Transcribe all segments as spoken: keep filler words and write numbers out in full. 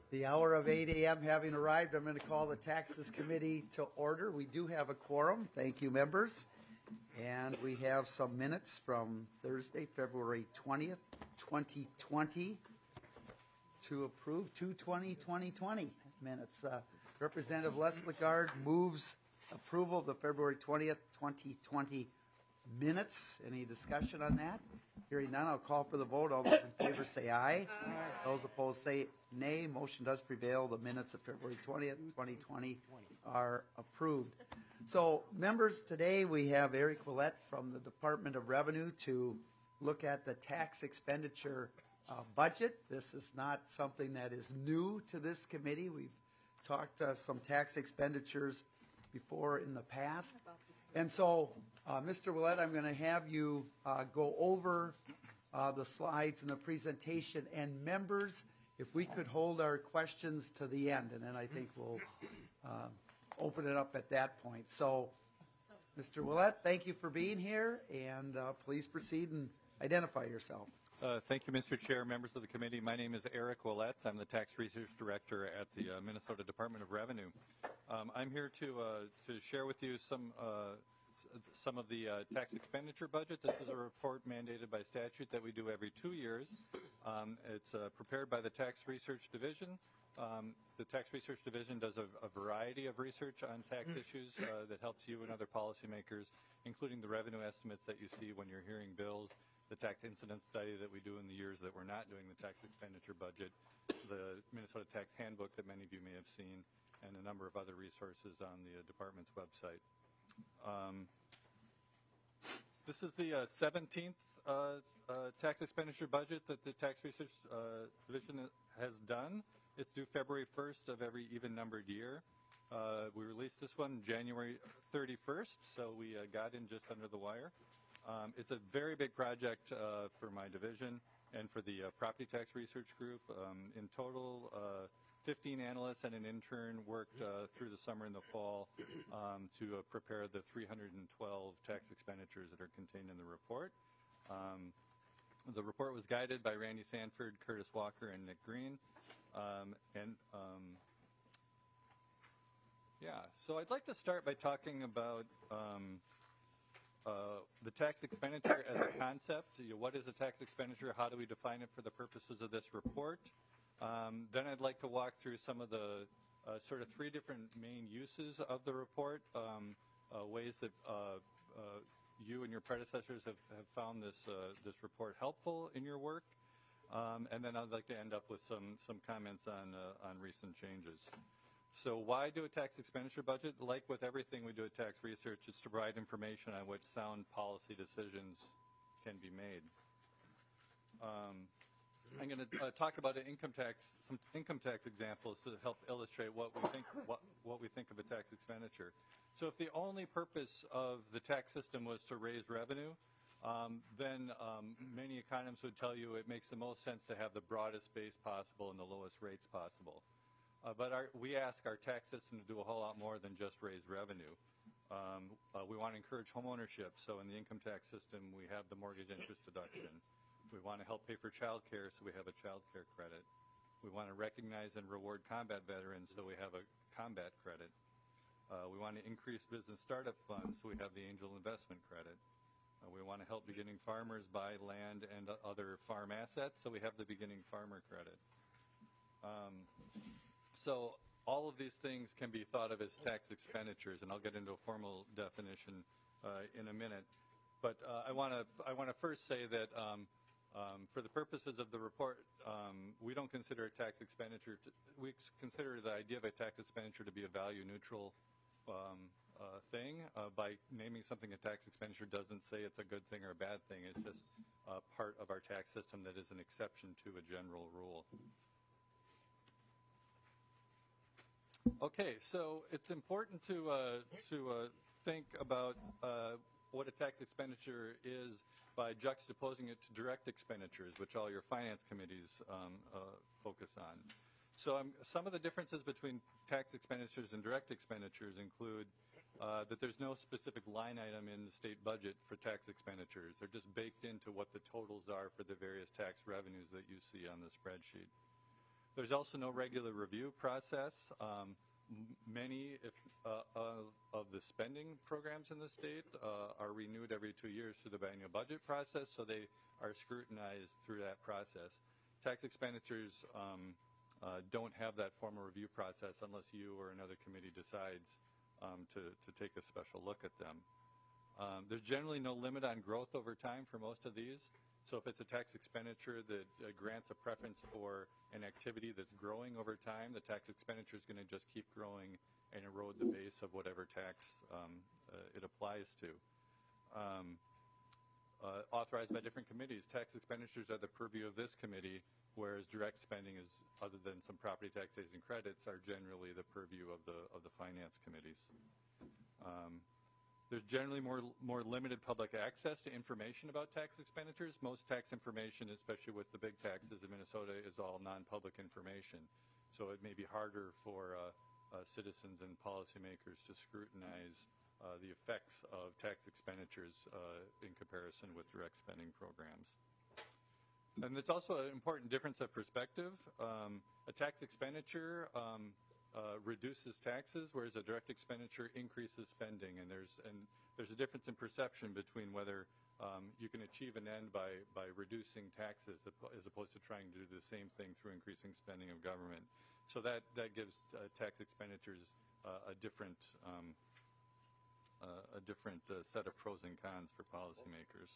The hour of eight A M having arrived, I'm going to call the Taxes Committee to order. We do have a quorum. Thank you, members. And we have some minutes from Thursday, February twentieth, twenty twenty to approve. two twenty twenty twenty minutes. Uh, Representative Les Lagarde moves approval of the February twentieth, twenty twenty minutes. Any discussion on that? Hearing none, I'll call for the vote. All those in favor say aye. Aye. Those opposed say nay. Motion does prevail. The minutes of February twentieth, twenty twenty are approved. So, members, today we have Eric Willett from the Department of Revenue to look at the tax expenditure uh, budget. This is not something that is new to this committee. We've talked uh, some tax expenditures before in the past. And so, uh, Mister Willett, I'm going to have you uh, go over uh, the slides and the presentation. And members, if we could hold our questions to the end, and then I think we'll uh, open it up at that point. So, Mister Willett, thank you for being here, and uh, please proceed and identify yourself. Uh, thank you, Mister Chair, members of the committee. My name is Eric Willett. I'm the Tax Research Director at the uh, Minnesota Department of Revenue. Um, I'm here to uh, to share with you some uh, some of the uh, tax expenditure budget. This is a report mandated by statute that we do every two years. Um, it's uh, prepared by the Tax Research Division. Um, the Tax Research Division does a, a variety of research on tax issues uh, that helps you and other policymakers, including the revenue estimates that you see when you're hearing bills, the tax incidence study that we do in the years that we're not doing the tax expenditure budget, the Minnesota Tax Handbook that many of you may have seen, and a number of other resources on the uh, department's website. Um, this is the uh, seventeenth uh, uh, tax expenditure budget that the Tax Research uh, Division has done. It's due February first of every even-numbered year. Uh, we released this one January thirty-first, so we uh, got in just under the wire. Um, it's a very big project uh, for my division and for the uh, Property Tax Research Group. Um, in total, uh, fifteen analysts and an intern worked uh, through the summer and the fall um, to uh, prepare the three hundred twelve tax expenditures that are contained in the report. Um, the report was guided by Randy Sanford, Curtis Walker, and Nick Green. Um, and um, yeah, so I'd like to start by talking about um, uh, the tax expenditure as a concept. You know, what is a tax expenditure? How do we define it for the purposes of this report? Um, then I'd like to walk through some of the uh, sort of three different main uses of the report, um, uh, ways that uh, uh, you and your predecessors have, have found this, uh, this report helpful in your work. Um, and then I'd like to end up with some, some comments on, uh, on recent changes. So why do a tax expenditure budget? Like with everything we do at Tax Research, it's to provide information on which sound policy decisions can be made. Um, I'm going to uh, talk about an income tax, some income tax examples to help illustrate what we think, what, what we think of a tax expenditure. So if the only purpose of the tax system was to raise revenue, Um, then um, many economists would tell you it makes the most sense to have the broadest base possible and the lowest rates possible. Uh, but our, we ask our tax system to do a whole lot more than just raise revenue. Um, uh, we want to encourage home ownership, so in the income tax system we have the mortgage interest deduction. We want to help pay for child care, so we have a child care credit. We want to recognize and reward combat veterans, so we have a combat credit. Uh, we want to increase business startup funds, so we have the angel investment credit. Uh, we want to help beginning farmers buy land and uh, other farm assets, so we have the beginning farmer credit. Um, so all of these things can be thought of as tax expenditures, and I'll get into a formal definition uh, in a minute. But uh, I want to I want to first say that um, um, for the purposes of the report, um, we don't consider a tax expenditure. To, we consider the idea of a tax expenditure to be a value neutral um, Uh, thing. Uh, by naming something a tax expenditure doesn't say it's a good thing or a bad thing. It's just uh, part of our tax system that is an exception to a general rule. Okay, so it's important to uh, to uh, think about uh, what a tax expenditure is by juxtaposing it to direct expenditures, which all your finance committees um, uh, focus on. So um, some of the differences between tax expenditures and direct expenditures include Uh, that there's no specific line item in the state budget for tax expenditures. They're just baked into what the totals are for the various tax revenues that you see on the spreadsheet. There's also no regular review process. Um, m- many if, uh, of, of the spending programs in the state uh, are renewed every two years through the biennial budget process, so they are scrutinized through that process. Tax expenditures um, uh, don't have that formal review process unless you or another committee decides um, to, to take a special look at them. Um, there's generally no limit on growth over time for most of these. So if it's a tax expenditure that uh, grants a preference for an activity that's growing over time, the tax expenditure is going to just keep growing and erode the base of whatever tax um, uh, it applies to. Um, uh, authorized by different committees. Tax expenditures are the purview of this committee, whereas direct spending is, other than some property taxation credits, are generally the purview of the of the finance committees. Um, There's generally more more limited public access to information about tax expenditures. Most tax information, especially with the big taxes in Minnesota, is all non-public information. So it may be harder for uh, uh, citizens and policymakers to scrutinize uh, the effects of tax expenditures uh, in comparison with direct spending programs. And there's also an important difference of perspective. Um, a tax expenditure um, uh, reduces taxes, whereas a direct expenditure increases spending. And there's and there's a difference in perception between whether um, you can achieve an end by by reducing taxes as opposed to trying to do the same thing through increasing spending of government. So that that gives uh, tax expenditures uh, a different um, uh, a different uh, set of pros and cons for policymakers.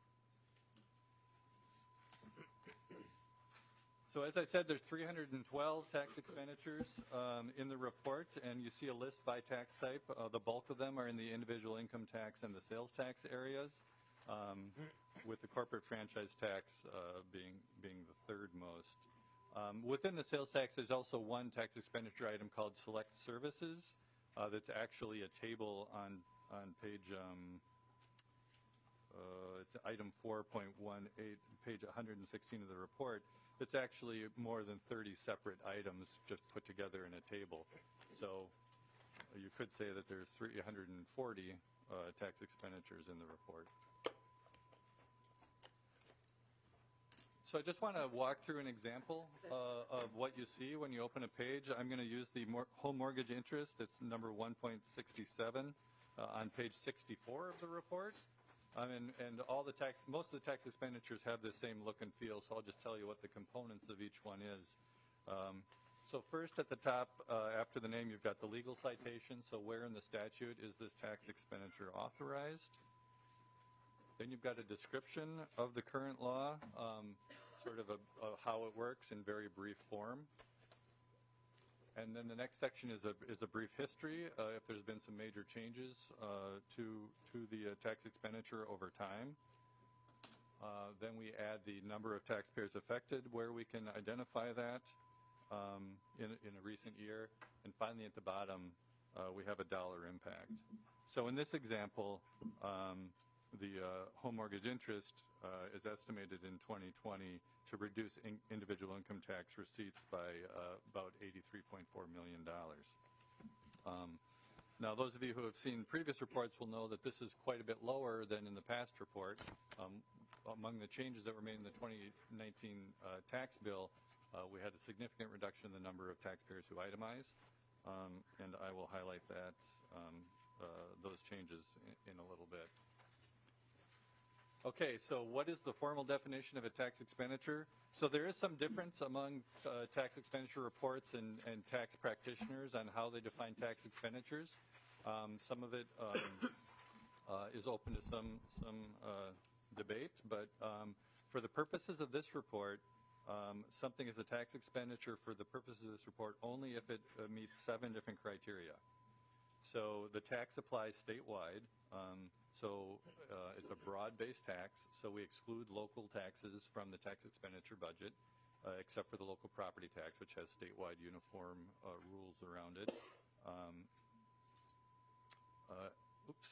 So as I said, there's three hundred twelve tax expenditures um, in the report, and you see a list by tax type. Uh, the bulk of them are in the individual income tax and the sales tax areas, um, with the corporate franchise tax uh, being being the third most. Um, within the sales tax, there's also one tax expenditure item called select services. Uh, that's actually a table on on page. Um, Uh, it's item four point one eight, page one hundred sixteen of the report. It's actually more than thirty separate items just put together in a table. So uh, you could say that there's three hundred forty uh, tax expenditures in the report. So I just want to walk through an example uh, of what you see when you open a page. I'm going to use the mor- home mortgage interest. It's number one point six seven uh, on page sixty-four of the report. Um, and, and all the tax, most of the tax expenditures have the same look and feel, so I'll just tell you what the components of each one is. Um, so first at the top, uh, after the name, you've got the legal citation. So where in the statute is this tax expenditure authorized? Then you've got a description of the current law, um, sort of a, a how it works in very brief form. And then the next section is a is a brief history, uh, if there's been some major changes uh, to to the uh, tax expenditure over time. Uh, then we add the number of taxpayers affected, where we can identify that um, in in a recent year. And finally, at the bottom, uh, we have a dollar impact. So in this example, um, the uh, home mortgage interest uh, is estimated in twenty twenty to reduce in individual income tax receipts by uh, about eighty-three point four million dollars. Um, now, those of you who have seen previous reports will know that this is quite a bit lower than in the past report. Um, among the changes that were made in the twenty nineteen uh, tax bill, uh, we had a significant reduction in the number of taxpayers who itemize, um, and I will highlight that um, uh, those changes in, in a little bit. Okay, so what is the formal definition of a tax expenditure? So there is some difference among uh, tax expenditure reports and, and tax practitioners on how they define tax expenditures. Um, some of it um, uh, is open to some, some uh, debate, but um, for the purposes of this report, um, something is a tax expenditure for the purposes of this report only if it uh, meets seven different criteria. So the tax applies statewide. Um, so uh, it's a broad-based tax, so we exclude local taxes from the tax expenditure budget, uh, except for the local property tax, which has statewide uniform uh, rules around it. Um, uh, oops.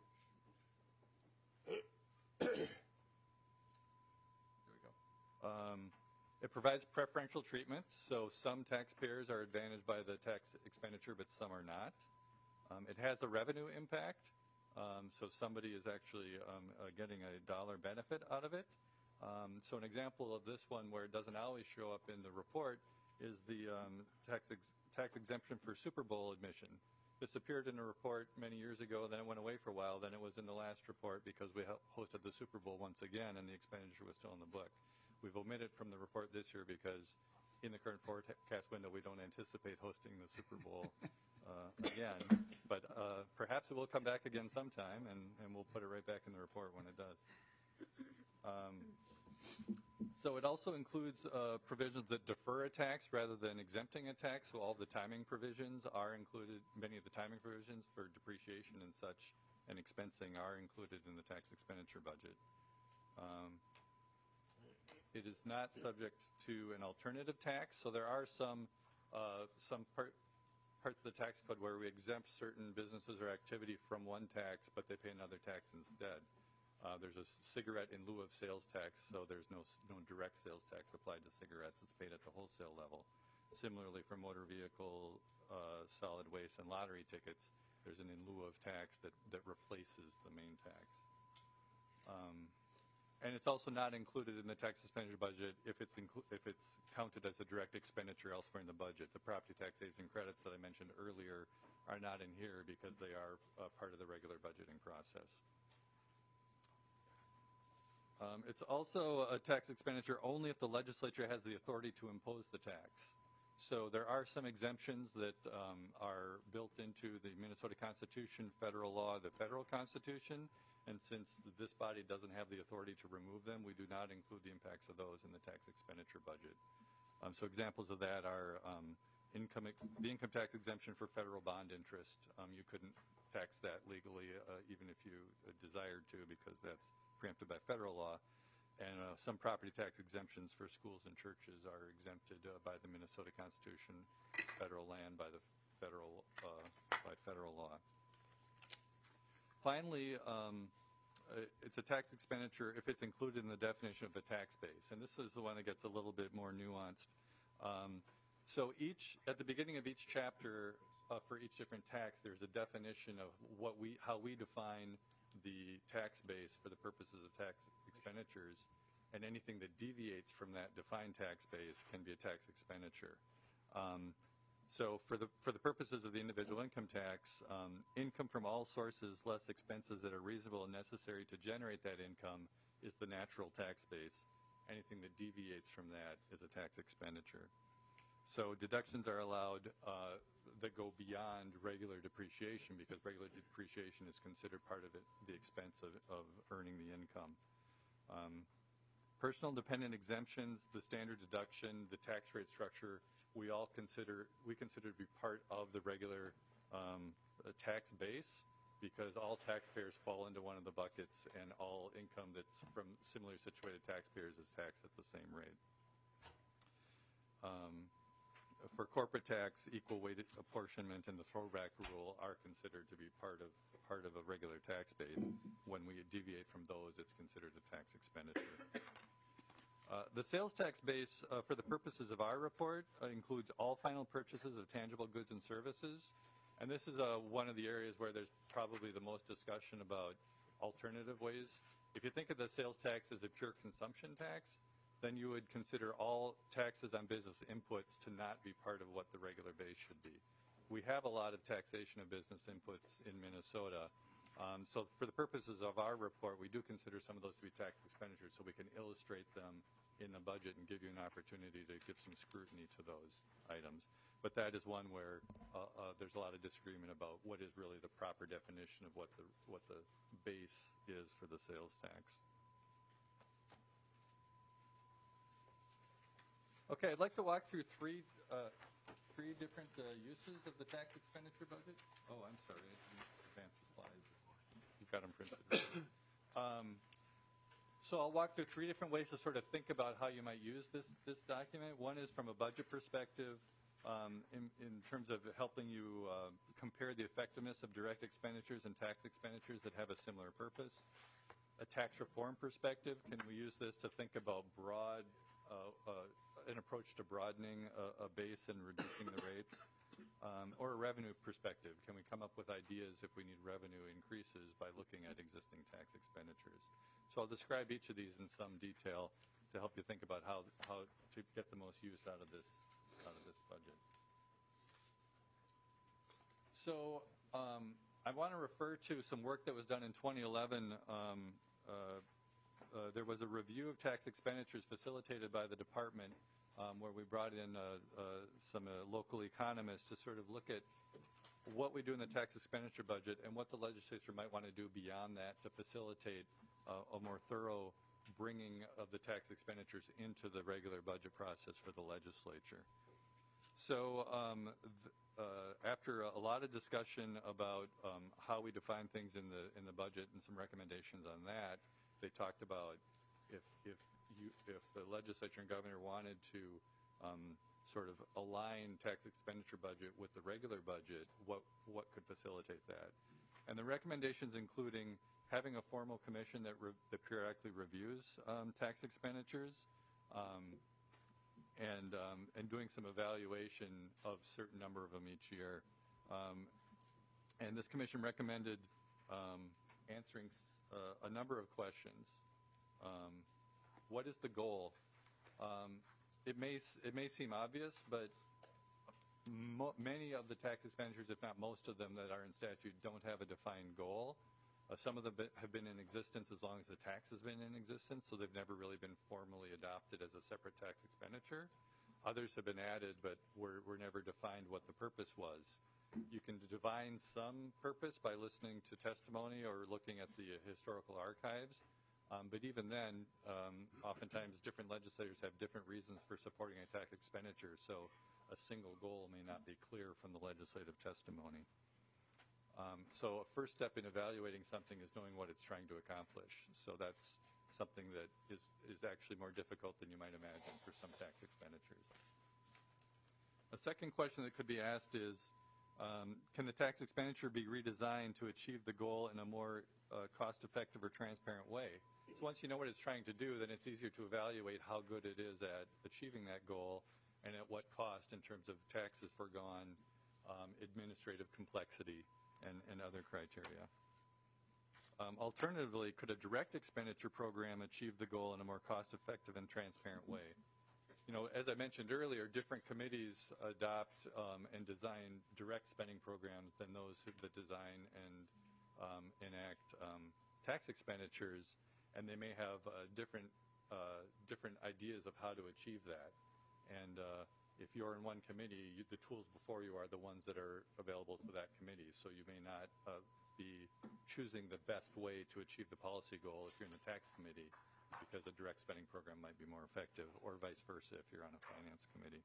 Here we go. Um, it provides preferential treatment, so some taxpayers are advantaged by the tax expenditure, but some are not. Um, it has a revenue impact. Um, so somebody is actually um, uh, getting a dollar benefit out of it. Um, so an example of this one where it doesn't always show up in the report is the um, tax, ex- tax exemption for Super Bowl admission. This appeared in a report many years ago, then it went away for a while, then it was in the last report because we ho- hosted the Super Bowl once again and the expenditure was still in the book. We've omitted from the report this year because in the current forecast window we don't anticipate hosting the Super Bowl uh, again, but uh, perhaps it will come back again sometime and, and we'll put it right back in the report when it does. Um, So it also includes uh, provisions that defer a tax rather than exempting a tax. So all the timing provisions are included, many of the timing provisions for depreciation and such and expensing are included in the tax expenditure budget. Um, it is not subject to an alternative tax. So there are some, uh, some part, parts of the tax code where we exempt certain businesses or activity from one tax, but they pay another tax instead. Uh, there's a cigarette in lieu of sales tax, so there's no no direct sales tax applied to cigarettes. It's paid at the wholesale level. Similarly, for motor vehicle, uh, solid waste, and lottery tickets, there's an in lieu of tax that, that replaces the main tax. Um, and it's also not included in the tax expenditure budget if it's inclu- if it's counted as a direct expenditure elsewhere in the budget. The property taxation credits that I mentioned earlier are not in here because they are uh, part of the regular budgeting process. Um, it's also a tax expenditure only if the legislature has the authority to impose the tax. So there are some exemptions that um, are built into the Minnesota Constitution, federal law, the federal Constitution, and since this body doesn't have the authority to remove them, we do not include the impacts of those in the tax expenditure budget. Um, so examples of that are um, income, the income tax exemption for federal bond interest. Um, you couldn't tax that legally uh, even if you uh, desired to because that's preempted by federal law, and uh, some property tax exemptions for schools and churches are exempted uh, by the Minnesota Constitution, federal land by the federal uh, by federal law. Finally, um, it's a tax expenditure if it's included in the definition of a tax base, and this is the one that gets a little bit more nuanced. Um, so each at the beginning of each chapter uh, for each different tax, there's a definition of what we how we define the tax base for the purposes of tax expenditures, and anything that deviates from that defined tax base can be a tax expenditure. Um, so for the for the purposes of the individual income tax, um, income from all sources less expenses that are reasonable and necessary to generate that income is the natural tax base. Anything that deviates from that is a tax expenditure. So deductions are allowed uh, that go beyond regular depreciation because regular depreciation is considered part of it, the expense of, of earning the income. Um, personal dependent exemptions, the standard deduction, the tax rate structure, we all consider, we consider to be part of the regular um, tax base because all taxpayers fall into one of the buckets and all income that's from similarly situated taxpayers is taxed at the same rate. Um, For corporate tax, equal weighted apportionment and the throwback rule are considered to be part of part of a regular tax base. When we deviate from those, it's considered a tax expenditure. Uh, the sales tax base, uh, for the purposes of our report, uh, includes all final purchases of tangible goods and services. And this is uh, one of the areas where there's probably the most discussion about alternative ways. If you think of the sales tax as a pure consumption tax, then you would consider all taxes on business inputs to not be part of what the regular base should be. We have a lot of taxation of business inputs in Minnesota. Um, so for the purposes of our report, we do consider some of those to be tax expenditures so we can illustrate them in the budget and give you an opportunity to give some scrutiny to those items. But that is one where uh, uh, there's a lot of disagreement about what is really the proper definition of what the, what the base is for the sales tax. Okay, I'd like to walk through three uh, three different uh, uses of the tax expenditure budget. Oh, I'm sorry, I didn't advance the slides. You've got them printed. um, so I'll walk through three different ways to sort of think about how you might use this this document. One is from a budget perspective, um, in, in terms of helping you uh, compare the effectiveness of direct expenditures and tax expenditures that have a similar purpose. A tax reform perspective, can we use this to think about broad Uh, uh, an approach to broadening a, a base and reducing the rates, um, or a revenue perspective. Can we come up with ideas if we need revenue increases by looking at existing tax expenditures? So I'll describe each of these in some detail to help you think about how, how to get the most use out of this out of this budget. So um, I want to refer to some work that was done in twenty eleven. Um, uh, uh, there was a review of tax expenditures facilitated by the department um, where we brought in uh, uh, some uh, local economists to sort of look at what we do in the tax expenditure budget and what the legislature might want to do beyond that to facilitate uh, a more thorough bringing of the tax expenditures into the regular budget process for the legislature. So um, th uh, after a lot of discussion about um, how we define things in the in the budget and some recommendations on that, they talked about if if you if the legislature and governor wanted to um, sort of align tax expenditure budget with the regular budget, what what could facilitate that? And the recommendations including having a formal commission that, re that periodically reviews um, tax expenditures, um, and um, and doing some evaluation of a certain number of them each year. Um, and this commission recommended um, answering uh, a number of questions. Um, what is the goal? Um, it may it may seem obvious, but mo many of the tax expenditures, if not most of them that are in statute, don't have a defined goal. Uh, some of them have been in existence as long as the tax has been in existence, so they've never really been formally adopted as a separate tax expenditure. Others have been added, but were, were never defined what the purpose was. You can divine some purpose by listening to testimony or looking at the historical archives, um, but even then, um, oftentimes different legislators have different reasons for supporting a tax expenditure, so a single goal may not be clear from the legislative testimony. Um, so a first step in evaluating something is knowing what it's trying to accomplish. So that's something that is, is actually more difficult than you might imagine for some tax expenditures. A second question that could be asked is, um, can the tax expenditure be redesigned to achieve the goal in a more uh, cost-effective or transparent way? So once you know what it's trying to do, then it's easier to evaluate how good it is at achieving that goal and at what cost in terms of taxes foregone, um, administrative complexity, And, and other criteria. Um, alternatively, could a direct expenditure program achieve the goal in a more cost-effective and transparent way? You know, as I mentioned earlier, different committees adopt um, and design direct spending programs than those that design and um, enact um, tax expenditures, and they may have uh, different uh, different ideas of how to achieve that. And uh, if you're in one committee, you, the tools before you are the ones that are available to that committee. So you may not uh, be choosing the best way to achieve the policy goal if you're in the tax committee, because a direct spending program might be more effective, or vice versa if you're on a finance committee.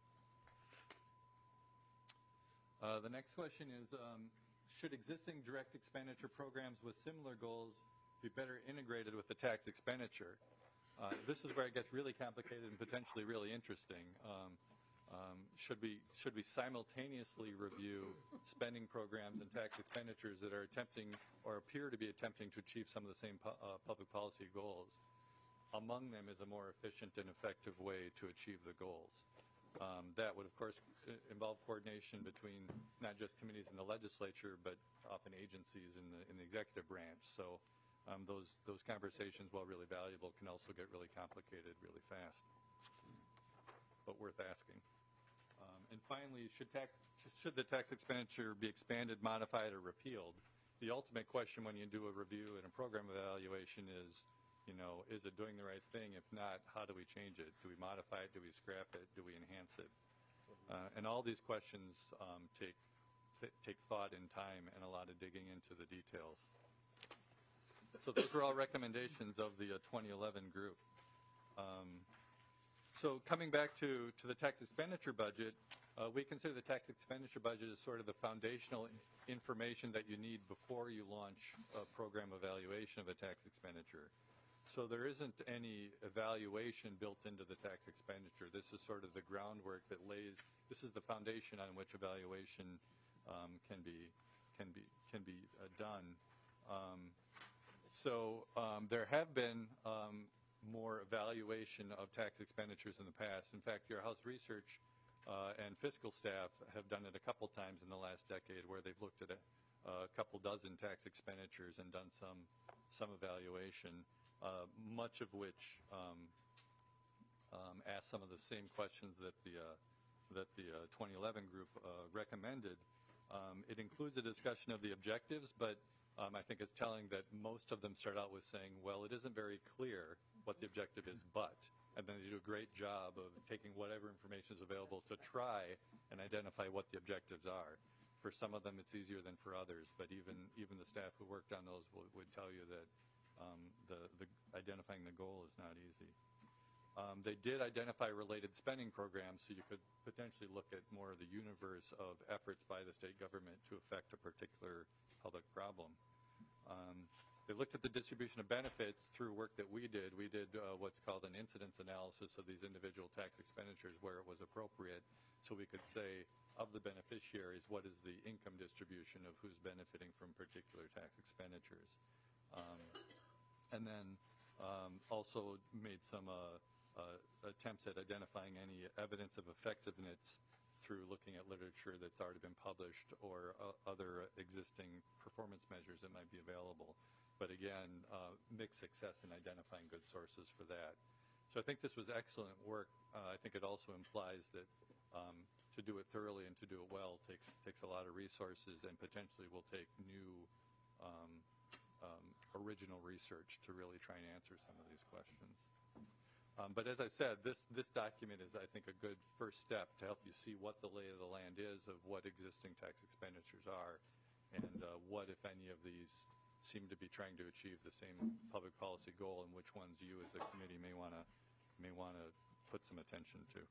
Uh, the next question is, um, should existing direct expenditure programs with similar goals be better integrated with the tax expenditure? Uh, this is where it gets really complicated and potentially really interesting. Um, Um, should we should we simultaneously review spending programs and tax expenditures that are attempting or appear to be attempting to achieve some of the same pu uh, public policy goals? Among them is a more efficient and effective way to achieve the goals. Um, that would, of course, involve coordination between not just committees in the legislature, but often agencies in the in the executive branch. So um, those those conversations, while really valuable, can also get really complicated really fast, but worth asking. Um, and finally, should, tax, should the tax expenditure be expanded, modified, or repealed? The ultimate question when you do a review and a program evaluation is, you know, is it doing the right thing? If not, how do we change it? Do we modify it? Do we scrap it? Do we enhance it? Uh, and all these questions um, take, take thought and time and a lot of digging into the details. So those were all recommendations of the uh, twenty eleven group. Um, So coming back to, to the tax expenditure budget, uh, we consider the tax expenditure budget as sort of the foundational information that you need before you launch a program evaluation of a tax expenditure. So there isn't any evaluation built into the tax expenditure. This is sort of the groundwork that lays, this is the foundation on which evaluation um, can be, can be, can be uh, done. Um, so um, there have been um, more evaluation of tax expenditures in the past. In fact, your House Research uh, and fiscal staff have done it a couple times in the last decade, where they've looked at a, a couple dozen tax expenditures and done some some evaluation, uh, much of which um, um, ask some of the same questions that the uh, that the uh, twenty eleven group uh, recommended, um, it includes a discussion of the objectives, but um, I think it's telling that most of them start out with saying, well, it isn't very clear what the objective is, but, and then they do a great job of taking whatever information is available to try and identify what the objectives are. For some of them, it's easier than for others, but even even the staff who worked on those would, would tell you that um, the, the identifying the goal is not easy. Um, they did identify related spending programs, so you could potentially look at more of the universe of efforts by the state government to affect a particular public problem. Um, they looked at the distribution of benefits through work that we did. We did uh, what's called an incidence analysis of these individual tax expenditures where it was appropriate, so we could say of the beneficiaries, what is the income distribution of who's benefiting from particular tax expenditures. Um, and then um, also made some uh, uh, attempts at identifying any evidence of effectiveness through looking at literature that's already been published or uh, other existing performance measures that might be available. But again, uh, mixed success in identifying good sources for that. So I think this was excellent work. Uh, I think it also implies that um, to do it thoroughly and to do it well takes takes a lot of resources and potentially will take new um, um, original research to really try and answer some of these questions. Um, but as I said, this, this document is, I think, a good first step to help you see what the lay of the land is of what existing tax expenditures are and uh, what, if any, of these seem to be trying to achieve the same public policy goal and which ones you as a committee may want to may want to put some attention to.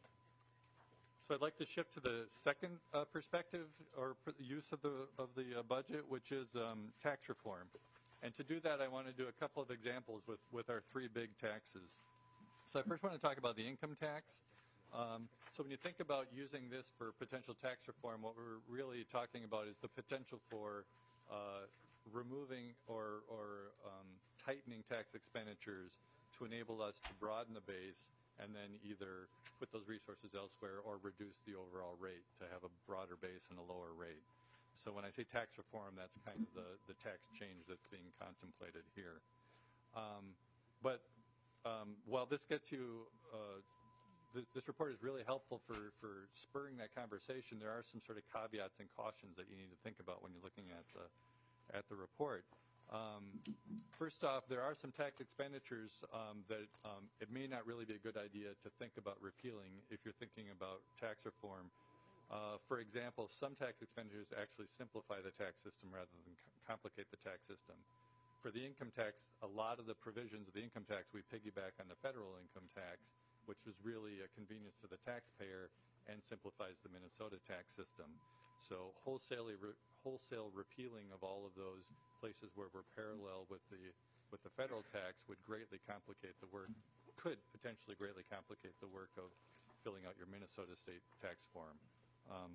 So I'd like to shift to the second uh, perspective or pr- use of the, of the uh, budget, which is um, tax reform. And to do that, I want to do a couple of examples with, with our three big taxes. So I first want to talk about the income tax. Um, so when you think about using this for potential tax reform, what we're really talking about is the potential for uh, removing or, or um, tightening tax expenditures to enable us to broaden the base and then either put those resources elsewhere or reduce the overall rate to have a broader base and a lower rate. So when I say tax reform, that's kind of the, the tax change that's being contemplated here. Um, but um, while this gets you, uh, th this report is really helpful for, for spurring that conversation, there are some sort of caveats and cautions that you need to think about when you're looking at the, at the report. Um, first off, there are some tax expenditures um, that um, it may not really be a good idea to think about repealing if you're thinking about tax reform. Uh, for example, some tax expenditures actually simplify the tax system rather than complicate the tax system. For the income tax, a lot of the provisions of the income tax we piggyback on the federal income tax, which is really a convenience to the taxpayer and simplifies the Minnesota tax system. So wholesale, re wholesale repealing of all of those places where we're parallel with the with the federal tax would greatly complicate the work, could potentially greatly complicate the work of filling out your Minnesota state tax form. Um,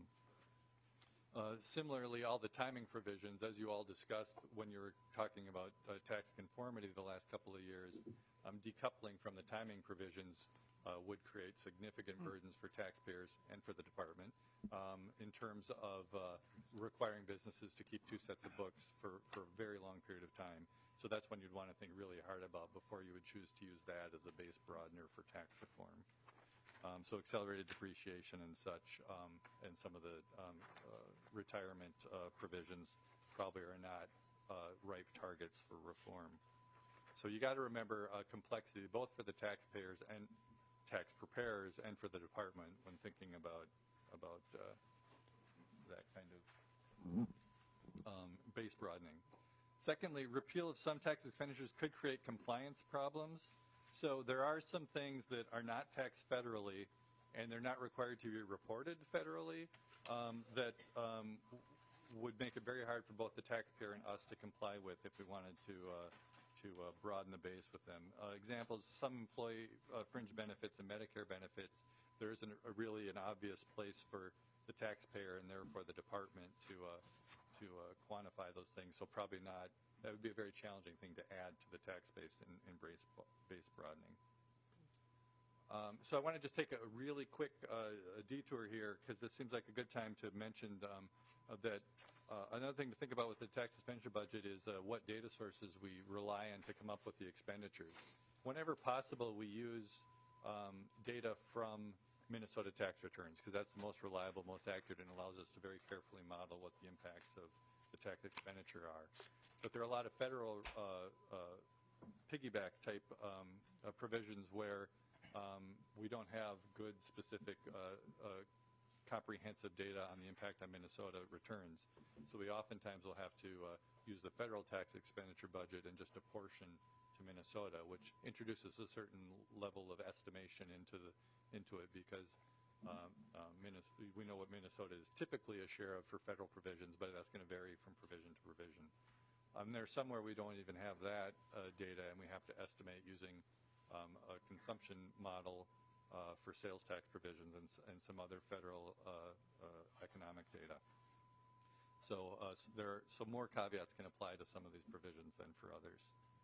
uh, similarly, all the timing provisions, as you all discussed when you were talking about uh, tax conformity the last couple of years, um, decoupling from the timing provisions uh, would create significant burdens for taxpayers and for the department um, in terms of uh, requiring businesses to keep two sets of books for, for a very long period of time. So that's when you'd want to think really hard about before you would choose to use that as a base broadener for tax reform. Um, so accelerated depreciation and such, um, and some of the um, uh, retirement uh, provisions probably are not uh, ripe targets for reform. So you got to remember uh, complexity, both for the taxpayers and tax preparers and for the department when thinking about about uh, that kind of um, base broadening. Secondly, repeal of some tax expenditures could create compliance problems. So there are some things that are not taxed federally, and they're not required to be reported federally, um, that um, would make it very hard for both the taxpayer and us to comply with if we wanted to uh, to uh, broaden the base with them. Uh, examples: some employee uh, fringe benefits and Medicare benefits. There isn't a really an obvious place for the taxpayer and therefore the department to uh, to uh, quantify those things. So probably not. That would be a very challenging thing to add to the tax base in, in base, base broadening. Um, so I want to just take a really quick uh, a detour here because this seems like a good time to mention um, uh, that uh, another thing to think about with the tax expenditure budget is uh, what data sources we rely on to come up with the expenditures. Whenever possible, we use um, data from Minnesota tax returns, because that's the most reliable, most accurate, and allows us to very carefully model what the impacts of the tax expenditure are. But there are a lot of federal uh, uh, piggyback type um, uh, provisions where um, we don't have good specific uh, uh, comprehensive data on the impact on Minnesota returns. So we oftentimes will have to uh, use the federal tax expenditure budget and just apportion to Minnesota, which introduces a certain level of estimation into the into it because um, uh, Minnesota, we know what Minnesota is typically a share of for federal provisions, but that's going to vary from provision to provision. Um, there's somewhere we don't even have that uh, data, and we have to estimate using um, a consumption model uh, for sales tax provisions and, and some other federal uh, uh, economic data. So uh, there, so more caveats can apply to some of these provisions than for others.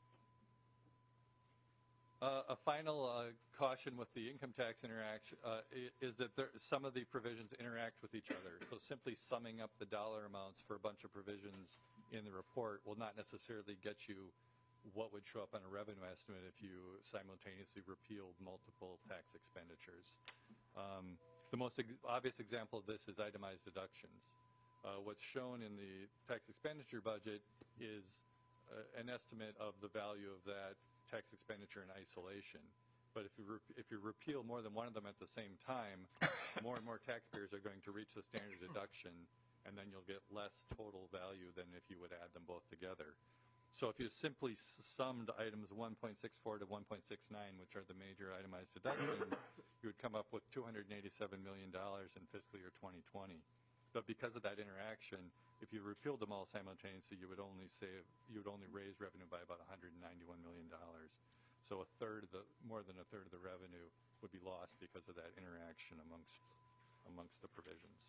Uh, a final uh, caution with the income tax interaction uh, is that there, some of the provisions interact with each other. So simply summing up the dollar amounts for a bunch of provisions in the report will not necessarily get you what would show up on a revenue estimate if you simultaneously repealed multiple tax expenditures. Um, the most ex obvious example of this is itemized deductions. Uh, what's shown in the tax expenditure budget is uh, an estimate of the value of that tax expenditure in isolation. But if you, if you repeal more than one of them at the same time, more and more taxpayers are going to reach the standard deduction, and then you'll get less total value than if you would add them both together. So if you simply summed items one point six four to one point six nine, which are the major itemized deductions, you would come up with two hundred eighty-seven million dollars in fiscal year twenty twenty. But because of that interaction, if you repealed them all simultaneously, you would only save, you would only raise revenue by about one hundred ninety-one million dollars. So a third of the, more than a third of the revenue would be lost because of that interaction amongst, amongst the provisions.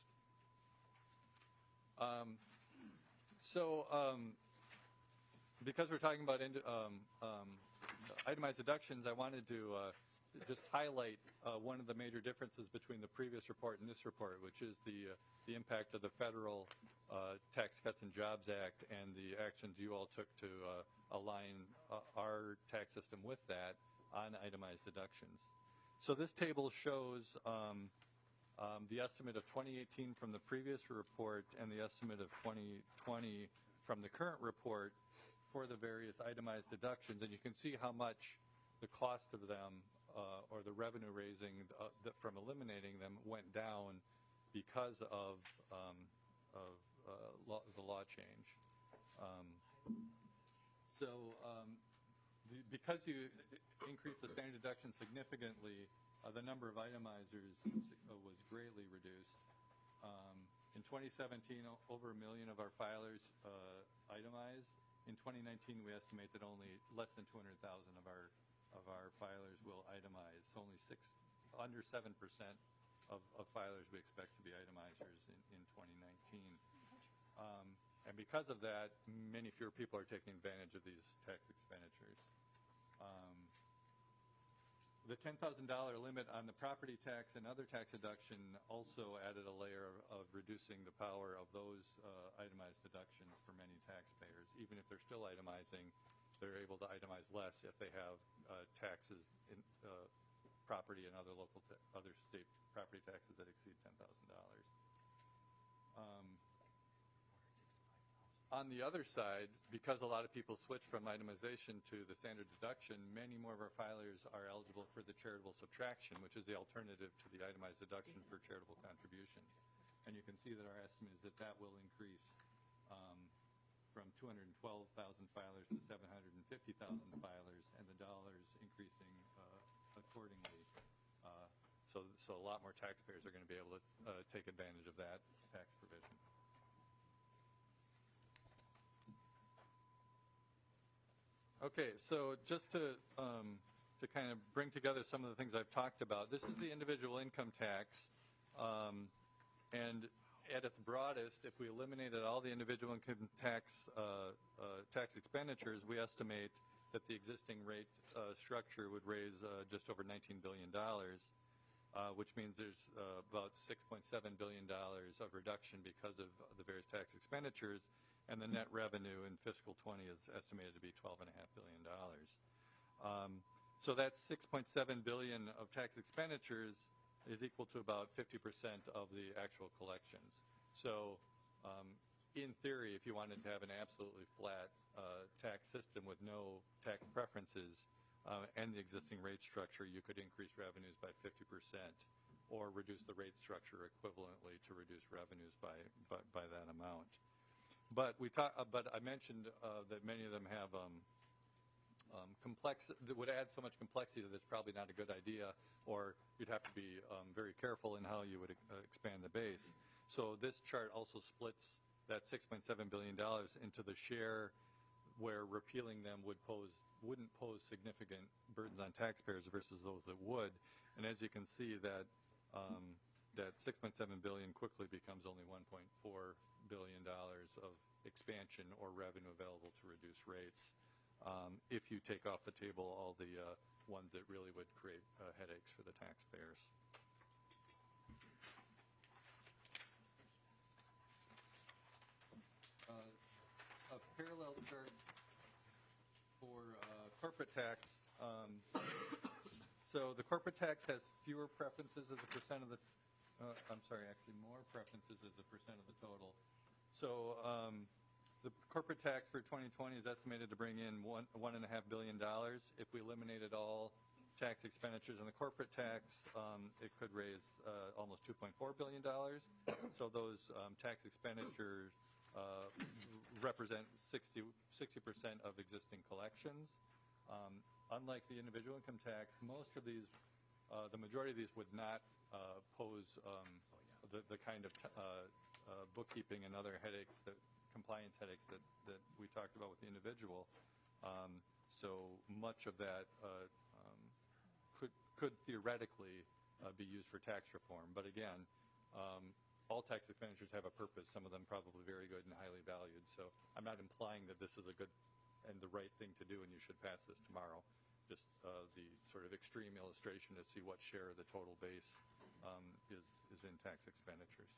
Um, so um, because we're talking about um, um, itemized deductions, I wanted to uh, just highlight uh, one of the major differences between the previous report and this report, which is the, uh, the impact of the federal uh, Tax Cuts and Jobs Act and the actions you all took to uh, align uh, our tax system with that on itemized deductions. So this table shows um, um, the estimate of twenty eighteen from the previous report and the estimate of twenty twenty from the current report for the various itemized deductions, and you can see how much the cost of them uh, or the revenue raising uh, the, from eliminating them went down because of, um, of uh, law, the law change. Um, so um, the, because you increased the standard deduction significantly, uh, the number of itemizers uh, was greatly reduced. Um, in twenty seventeen, over a million of our filers uh, itemized. In twenty nineteen, we estimate that only less than two hundred thousand of our of our filers will itemize. So only six, under seven percent of, of filers we expect to be itemizers in, in twenty nineteen. Um, and because of that, many fewer people are taking advantage of these tax expenditures. Um, the ten thousand dollar limit on the property tax and other tax deduction also added a layer of, of reducing the power of those uh, itemized deductions for many taxpayers. Even if they're still itemizing, they're able to itemize less if they have uh, taxes in uh, property and other local, other state property taxes that exceed ten thousand dollars. Um, on the other side, because a lot of people switch from itemization to the standard deduction, many more of our filers are eligible for the charitable subtraction, which is the alternative to the itemized deduction for charitable contributions. And you can see that our estimate is that that will increase um, from two hundred twelve thousand filers to seven hundred fifty thousand filers, and the dollars increasing uh, accordingly. Uh, so, so a lot more taxpayers are going to be able to uh, take advantage of that tax provision. Okay, so just to um, to kind of bring together some of the things I've talked about, this is the individual income tax, um, and at its broadest, if we eliminated all the individual income tax uh, uh, tax expenditures, we estimate that the existing rate uh, structure would raise uh, just over nineteen billion dollars, uh, which means there's uh, about six point seven billion dollars of reduction because of the various tax expenditures, and the net revenue in fiscal twenty is estimated to be twelve point five billion dollars. Um, so that's six point seven billion dollars of tax expenditures is equal to about fifty percent of the actual collections. So um, in theory, if you wanted to have an absolutely flat uh, tax system with no tax preferences uh, and the existing rate structure, you could increase revenues by fifty percent or reduce the rate structure equivalently to reduce revenues by, by, by that amount. But we talk, uh, but I mentioned uh, that many of them have um, um, complex, that would add so much complexity that it's probably not a good idea, or you'd have to be um, very careful in how you would uh, expand the base. So this chart also splits that six point seven billion dollars into the share where repealing them would pose, wouldn't pose significant burdens on taxpayers versus those that would. And as you can see, that um, that six point seven billion dollars quickly becomes only one point four billion dollars of expansion or revenue available to reduce rates um, if you take off the table all the uh, ones that really would create uh, headaches for the taxpayers. Uh, a parallel chart for uh, corporate tax. Um, so the corporate tax has fewer preferences as a percent of the, uh, I'm sorry, actually more preferences as a percent of the total. So um, the corporate tax for twenty twenty is estimated to bring in one, one and a half billion dollars. If we eliminated all tax expenditures in the corporate tax, um, it could raise uh, almost two point four billion dollars. So those um, tax expenditures uh, represent sixty percent of existing collections. Um, unlike the individual income tax, most of these, uh, the majority of these would not uh, pose um, the, the kind of t- uh, uh, bookkeeping and other headaches, that compliance headaches that, that we talked about with the individual. Um, so much of that uh, um, could, could theoretically uh, be used for tax reform. But again, um, all tax expenditures have a purpose, some of them probably very good and highly valued. So I'm not implying that this is a good and the right thing to do and you should pass this tomorrow. Just uh, the sort of extreme illustration to see what share of the total base um, is, is in tax expenditures.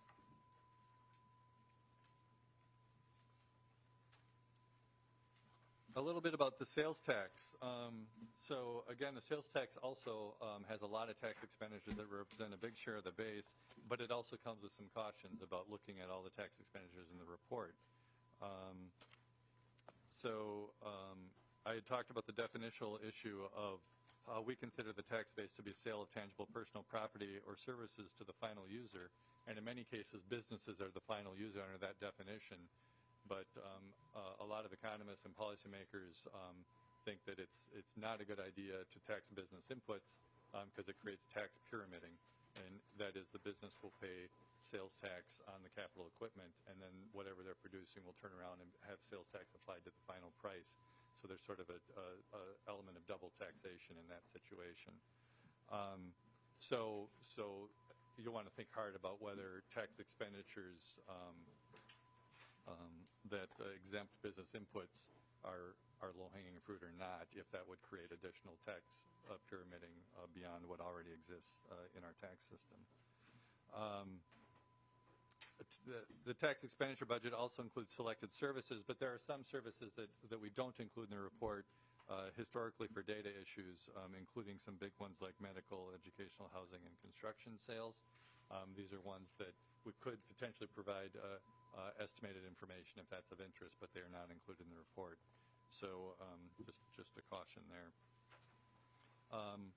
A little bit about the sales tax. Um, so again, the sales tax also um, has a lot of tax expenditures that represent a big share of the base, but it also comes with some cautions about looking at all the tax expenditures in the report. Um, so um, I had talked about the definitional issue of how we consider the tax base to be sale of tangible personal property or services to the final user, and in many cases, businesses are the final user under that definition. But um, uh, a lot of economists and policymakers um, think that it's it's not a good idea to tax business inputs because um, it creates tax pyramiding, and that is the business will pay sales tax on the capital equipment, and then whatever they're producing will turn around and have sales tax applied to the final price. So there's sort of a, a, a element of double taxation in that situation. Um, so so you want to think hard about whether tax expenditures um, Um, that uh, exempt business inputs are, are low-hanging fruit or not, if that would create additional tax uh, pyramiding uh, beyond what already exists uh, in our tax system. Um, the, the tax expenditure budget also includes selected services, but there are some services that, that we don't include in the report uh, historically for data issues, um, including some big ones like medical, educational, housing, and construction sales. Um, these are ones that we could potentially provide uh, Uh, estimated information if that's of interest, but they are not included in the report. So um, just just a caution there. Um,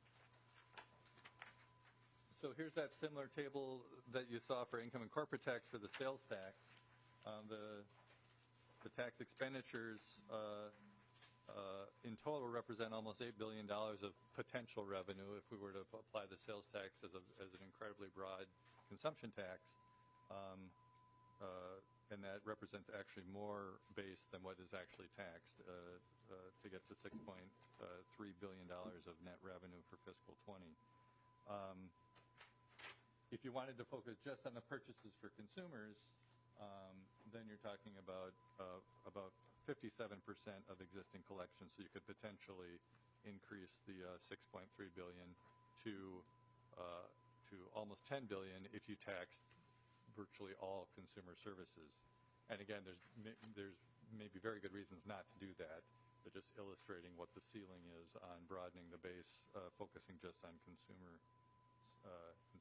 so here's that similar table that you saw for income and corporate tax for the sales tax. Um, the the tax expenditures uh, uh, in total represent almost eight billion dollars of potential revenue if we were to apply the sales tax as, a, as an incredibly broad consumption tax. Um, Uh, and that represents actually more base than what is actually taxed uh, uh, to get to six point three billion dollars of net revenue for fiscal twenty. Um, if you wanted to focus just on the purchases for consumers, um, then you're talking about uh, about fifty-seven percent of existing collections, so you could potentially increase the uh, six point three billion dollars to uh, to almost ten billion dollars if you taxed virtually all consumer services. And again, there's there's maybe very good reasons not to do that, but just illustrating what the ceiling is on broadening the base, uh, focusing just on consumer uh,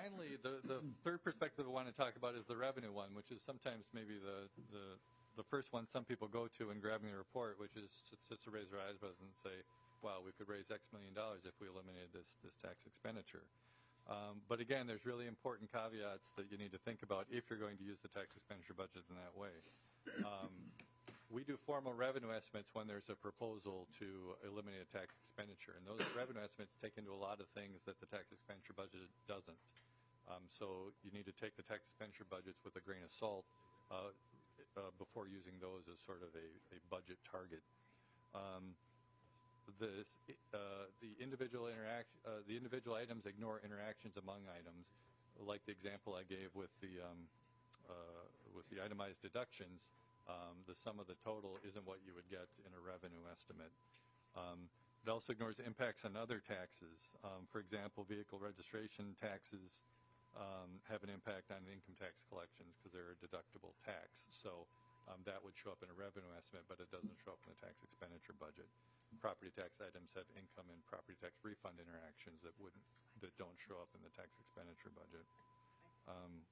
finally, the, the third perspective I want to talk about is the revenue one, which is sometimes maybe the, the, the first one some people go to in grabbing the report, which is just to raise their eyebrows and say, wow, we could raise X million dollars if we eliminated this, this tax expenditure. Um, but again, there's really important caveats that you need to think about if you're going to use the tax expenditure budget in that way. Um, we do formal revenue estimates when there's a proposal to eliminate a tax expenditure, and those revenue estimates take into a lot of things that the tax expenditure budget doesn't. Um, so you need to take the tax expenditure budgets with a grain of salt uh, uh, before using those as sort of a, a budget target. Um, the, uh, the individual interact, uh, the individual items ignore interactions among items, like the example I gave with the um, uh, with the itemized deductions. Um, the sum of the total isn't what you would get in a revenue estimate. Um, it also ignores impacts on other taxes. Um, for example, vehicle registration taxes um, have an impact on income tax collections because they're a deductible tax. So um, that would show up in a revenue estimate, but it doesn't show up in the tax expenditure budget. Property tax items have income and property tax refund interactions that wouldn't, that don't show up in the tax expenditure budget. Um,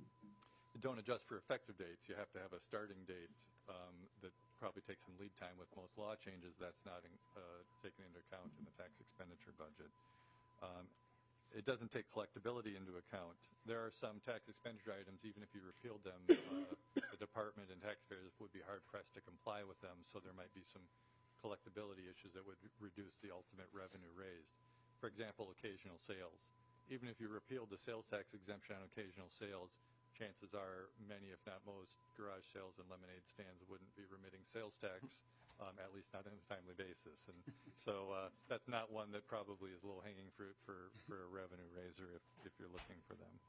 don't adjust for effective dates. You have to have a starting date um, that probably takes some lead time with most law changes. That's not in, uh, taken into account in the tax expenditure budget. Um, it doesn't take collectability into account. There are some tax expenditure items, even if you repealed them, uh, the department and taxpayers would be hard-pressed to comply with them, so there might be some collectability issues that would reduce the ultimate revenue raised. For example, occasional sales. Even if you repealed the sales tax exemption on occasional sales, chances are many, if not most, garage sales and lemonade stands wouldn't be remitting sales tax, um, at least not on a timely basis. And so uh, that's not one that probably is low-hanging fruit for, for a revenue raiser if, if you're looking for them.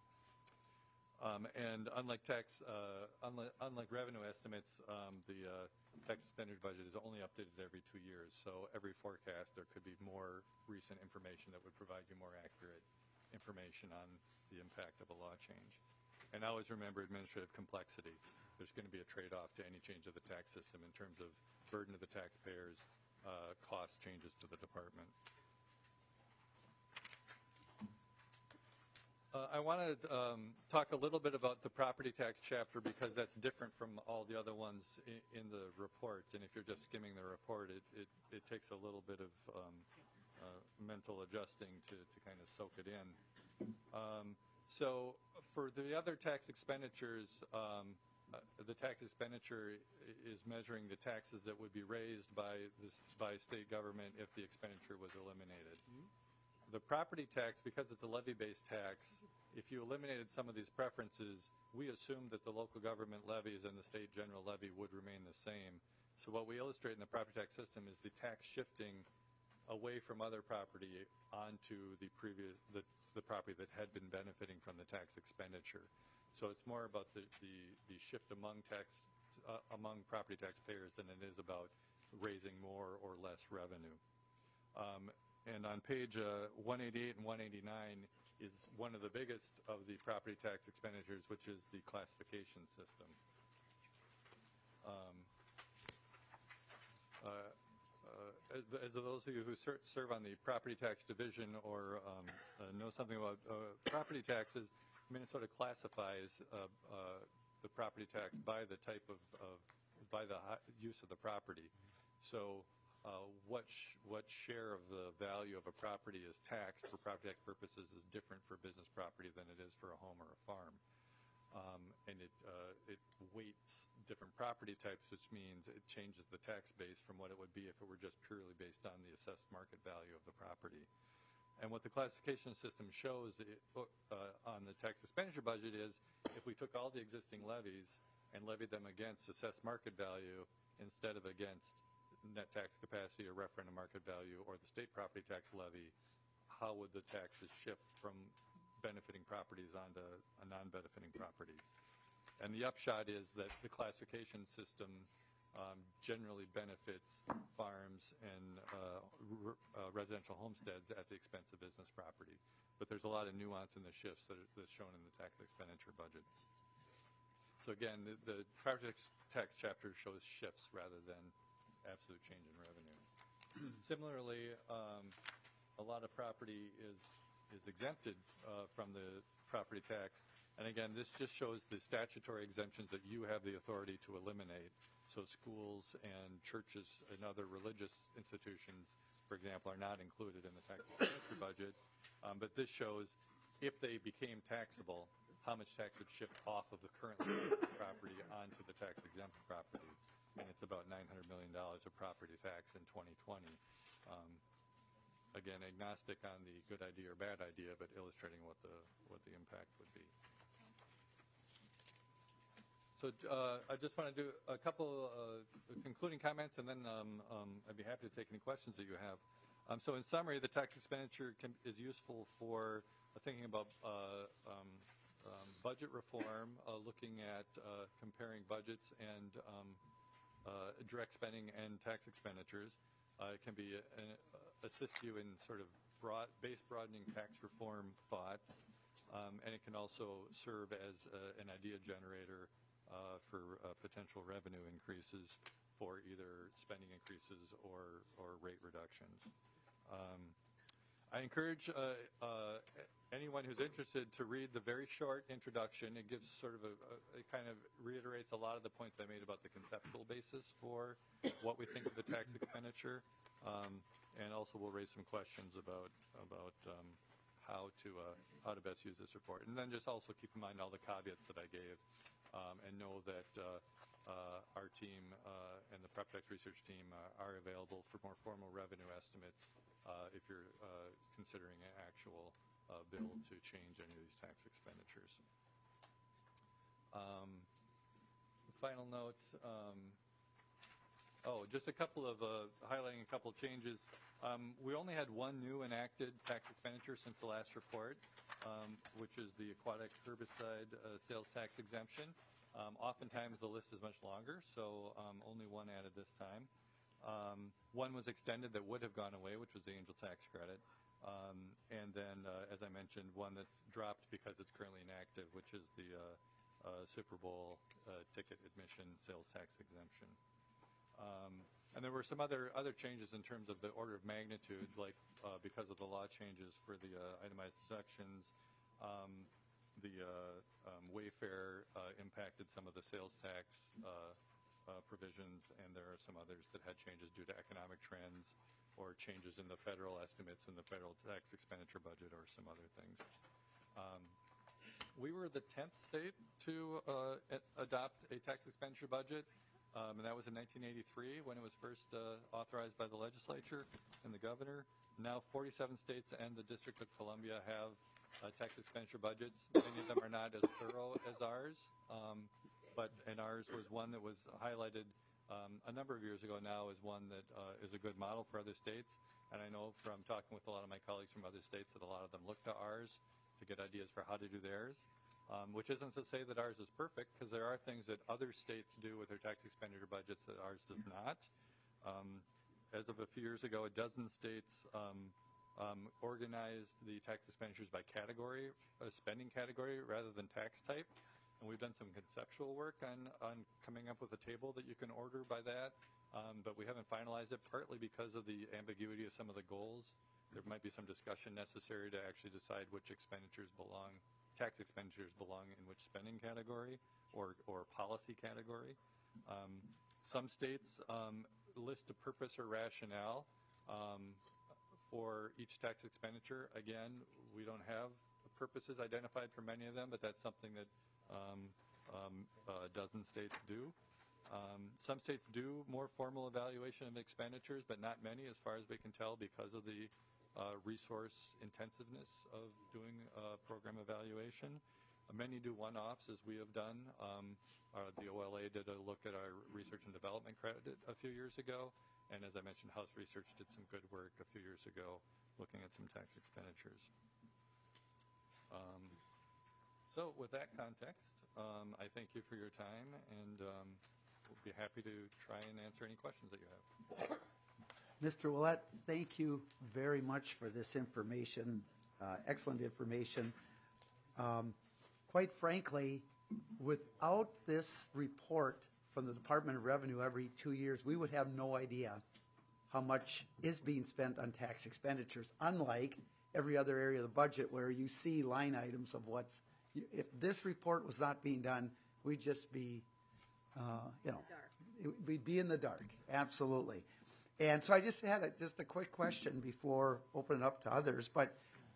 Um, and unlike tax, uh, unlike, unlike revenue estimates, um, the uh, tax expenditure budget is only updated every two years. So every forecast, there could be more recent information that would provide you more accurate information on the impact of a law change. And always remember administrative complexity. There's going to be a trade-off to any change of the tax system in terms of burden to the taxpayers, uh, cost changes to the department. Uh, I want to um, talk a little bit about the property tax chapter because that's different from all the other ones in, in the report. And if you're just skimming the report, it, it, it takes a little bit of um, uh, mental adjusting to, to kind of soak it in. Um, So for the other tax expenditures, um, uh, the tax expenditure is measuring the taxes that would be raised by this by state government if the expenditure was eliminated. Mm-hmm. The property tax, because it's a levy-based tax, if you eliminated some of these preferences, we assume that the local government levies and the state general levy would remain the same. So what we illustrate in the property tax system is the tax shifting away from other property onto the previous the, the property that had been benefiting from the tax expenditure. So it's more about the, the, the shift among tax uh, among property taxpayers than it is about raising more or less revenue. Um, and on page uh, one eighty-eight and one eighty-nine is one of the biggest of the property tax expenditures, which is the classification system. Um, uh, Uh, as, as those of you who ser serve on the property tax division or um, uh, know something about uh, property taxes, Minnesota classifies uh, uh, the property tax by the type of, of by the use of the property. So uh, what sh what share of the value of a property is taxed for property tax purposes is different for business property than it is for a home or a farm. Um, and it, uh, it weights different property types, which means it changes the tax base from what it would be if it were just purely based on the assessed market value of the property. And what the classification system shows it, uh, on the tax expenditure budget is if we took all the existing levies and levied them against assessed market value instead of against net tax capacity or referendum market value or the state property tax levy, how would the taxes shift from benefiting properties onto a non-benefiting properties? And the upshot is that the classification system um, generally benefits farms and uh, r uh, residential homesteads at the expense of business property. But there's a lot of nuance in the shifts that are, that's shown in the tax expenditure budgets. So again, the, the property tax chapter shows shifts rather than absolute change in revenue. Similarly, um, a lot of property is is exempted uh, from the property tax. And again, this just shows the statutory exemptions that you have the authority to eliminate. So schools and churches and other religious institutions, for example, are not included in the tax expenditure budget. Um, but this shows if they became taxable, how much tax would shift off of the currently property onto the tax exempt property. And it's about nine hundred million dollars of property tax in twenty twenty. Um, again, agnostic on the good idea or bad idea, but illustrating what the what the impact would be. So uh, I just want to do a couple uh, concluding comments, and then um, um, I'd be happy to take any questions that you have. Um, so in summary, the tax expenditure can, is useful for uh, thinking about uh, um, um, budget reform, uh, looking at uh, comparing budgets and um, uh, direct spending and tax expenditures. Uh, it can be uh, assist you in sort of broad, base broadening tax reform thoughts, um, and it can also serve as uh, an idea generator Uh, for uh, potential revenue increases for either spending increases or, or rate reductions. Um, I encourage uh, uh, anyone who's interested to read the very short introduction. It gives sort of a, a, it kind of reiterates a lot of the points I made about the conceptual basis for what we think of the tax expenditure, um, and also we'll raise some questions about about um, how to uh, how to best use this report. And then just also keep in mind all the caveats that I gave. Um, and know that uh, uh, our team uh, and the PrepTex research team uh, are available for more formal revenue estimates uh, if you're uh, considering an actual uh, bill to change any of these tax expenditures. Um, final note, um, oh, just a couple of, uh, highlighting a couple of changes. Um, we only had one new enacted tax expenditure since the last report, um, which is the aquatic herbicide uh, sales tax exemption. Um, oftentimes the list is much longer, so um, only one added this time. Um, one was extended that would have gone away, which was the angel tax credit. Um, and then, uh, as I mentioned, one that's dropped because it's currently inactive, which is the uh, uh, Super Bowl uh, ticket admission sales tax exemption. Um, and there were some other other changes in terms of the order of magnitude, like uh, because of the law changes for the uh, itemized deductions, um, the uh, um, Wayfair uh, impacted some of the sales tax uh, uh, provisions, and there are some others that had changes due to economic trends or changes in the federal estimates in the federal tax expenditure budget or some other things. Um, we were the tenth state to uh, adopt a tax expenditure budget. Um, and that was in nineteen eighty-three when it was first uh, authorized by the legislature and the governor. Now forty-seven states and the District of Columbia have uh, tax expenditure budgets. Many of them are not as thorough as ours, um, but and ours was one that was highlighted um, a number of years ago now as one that uh, is a good model for other states. And I know from talking with a lot of my colleagues from other states that a lot of them look to ours to get ideas for how to do theirs. Um, which isn't to say that ours is perfect, because there are things that other states do with their tax expenditure budgets that ours does not. Um, as of a few years ago, a dozen states um, um, organized the tax expenditures by category, uh, spending category, rather than tax type. And we've done some conceptual work on, on coming up with a table that you can order by that, um, but we haven't finalized it, partly because of the ambiguity of some of the goals. There might be some discussion necessary to actually decide which expenditures belong tax expenditures belong in which spending category or, or policy category. Um, some states um, list a purpose or rationale um, for each tax expenditure. Again, we don't have purposes identified for many of them, but that's something that um, um, a dozen states do. Um, some states do more formal evaluation of expenditures, but not many as far as we can tell because of the Uh, resource intensiveness of doing uh, program evaluation. Uh, many do one-offs, as we have done. Um, uh, the O L A did a look at our research and development credit a few years ago, and as I mentioned, House Research did some good work a few years ago looking at some tax expenditures. Um, so with that context, um, I thank you for your time, and um, we'll be happy to try and answer any questions that you have. Mister Willett, thank you very much for this information, uh, excellent information. Um, quite frankly, without this report from the Department of Revenue every two years, we would have no idea how much is being spent on tax expenditures, unlike every other area of the budget where you see line items of what's, if this report was not being done, we'd just be, uh, you know, it- we'd be in the dark, absolutely. And so I just had a, just a quick question before opening up to others, but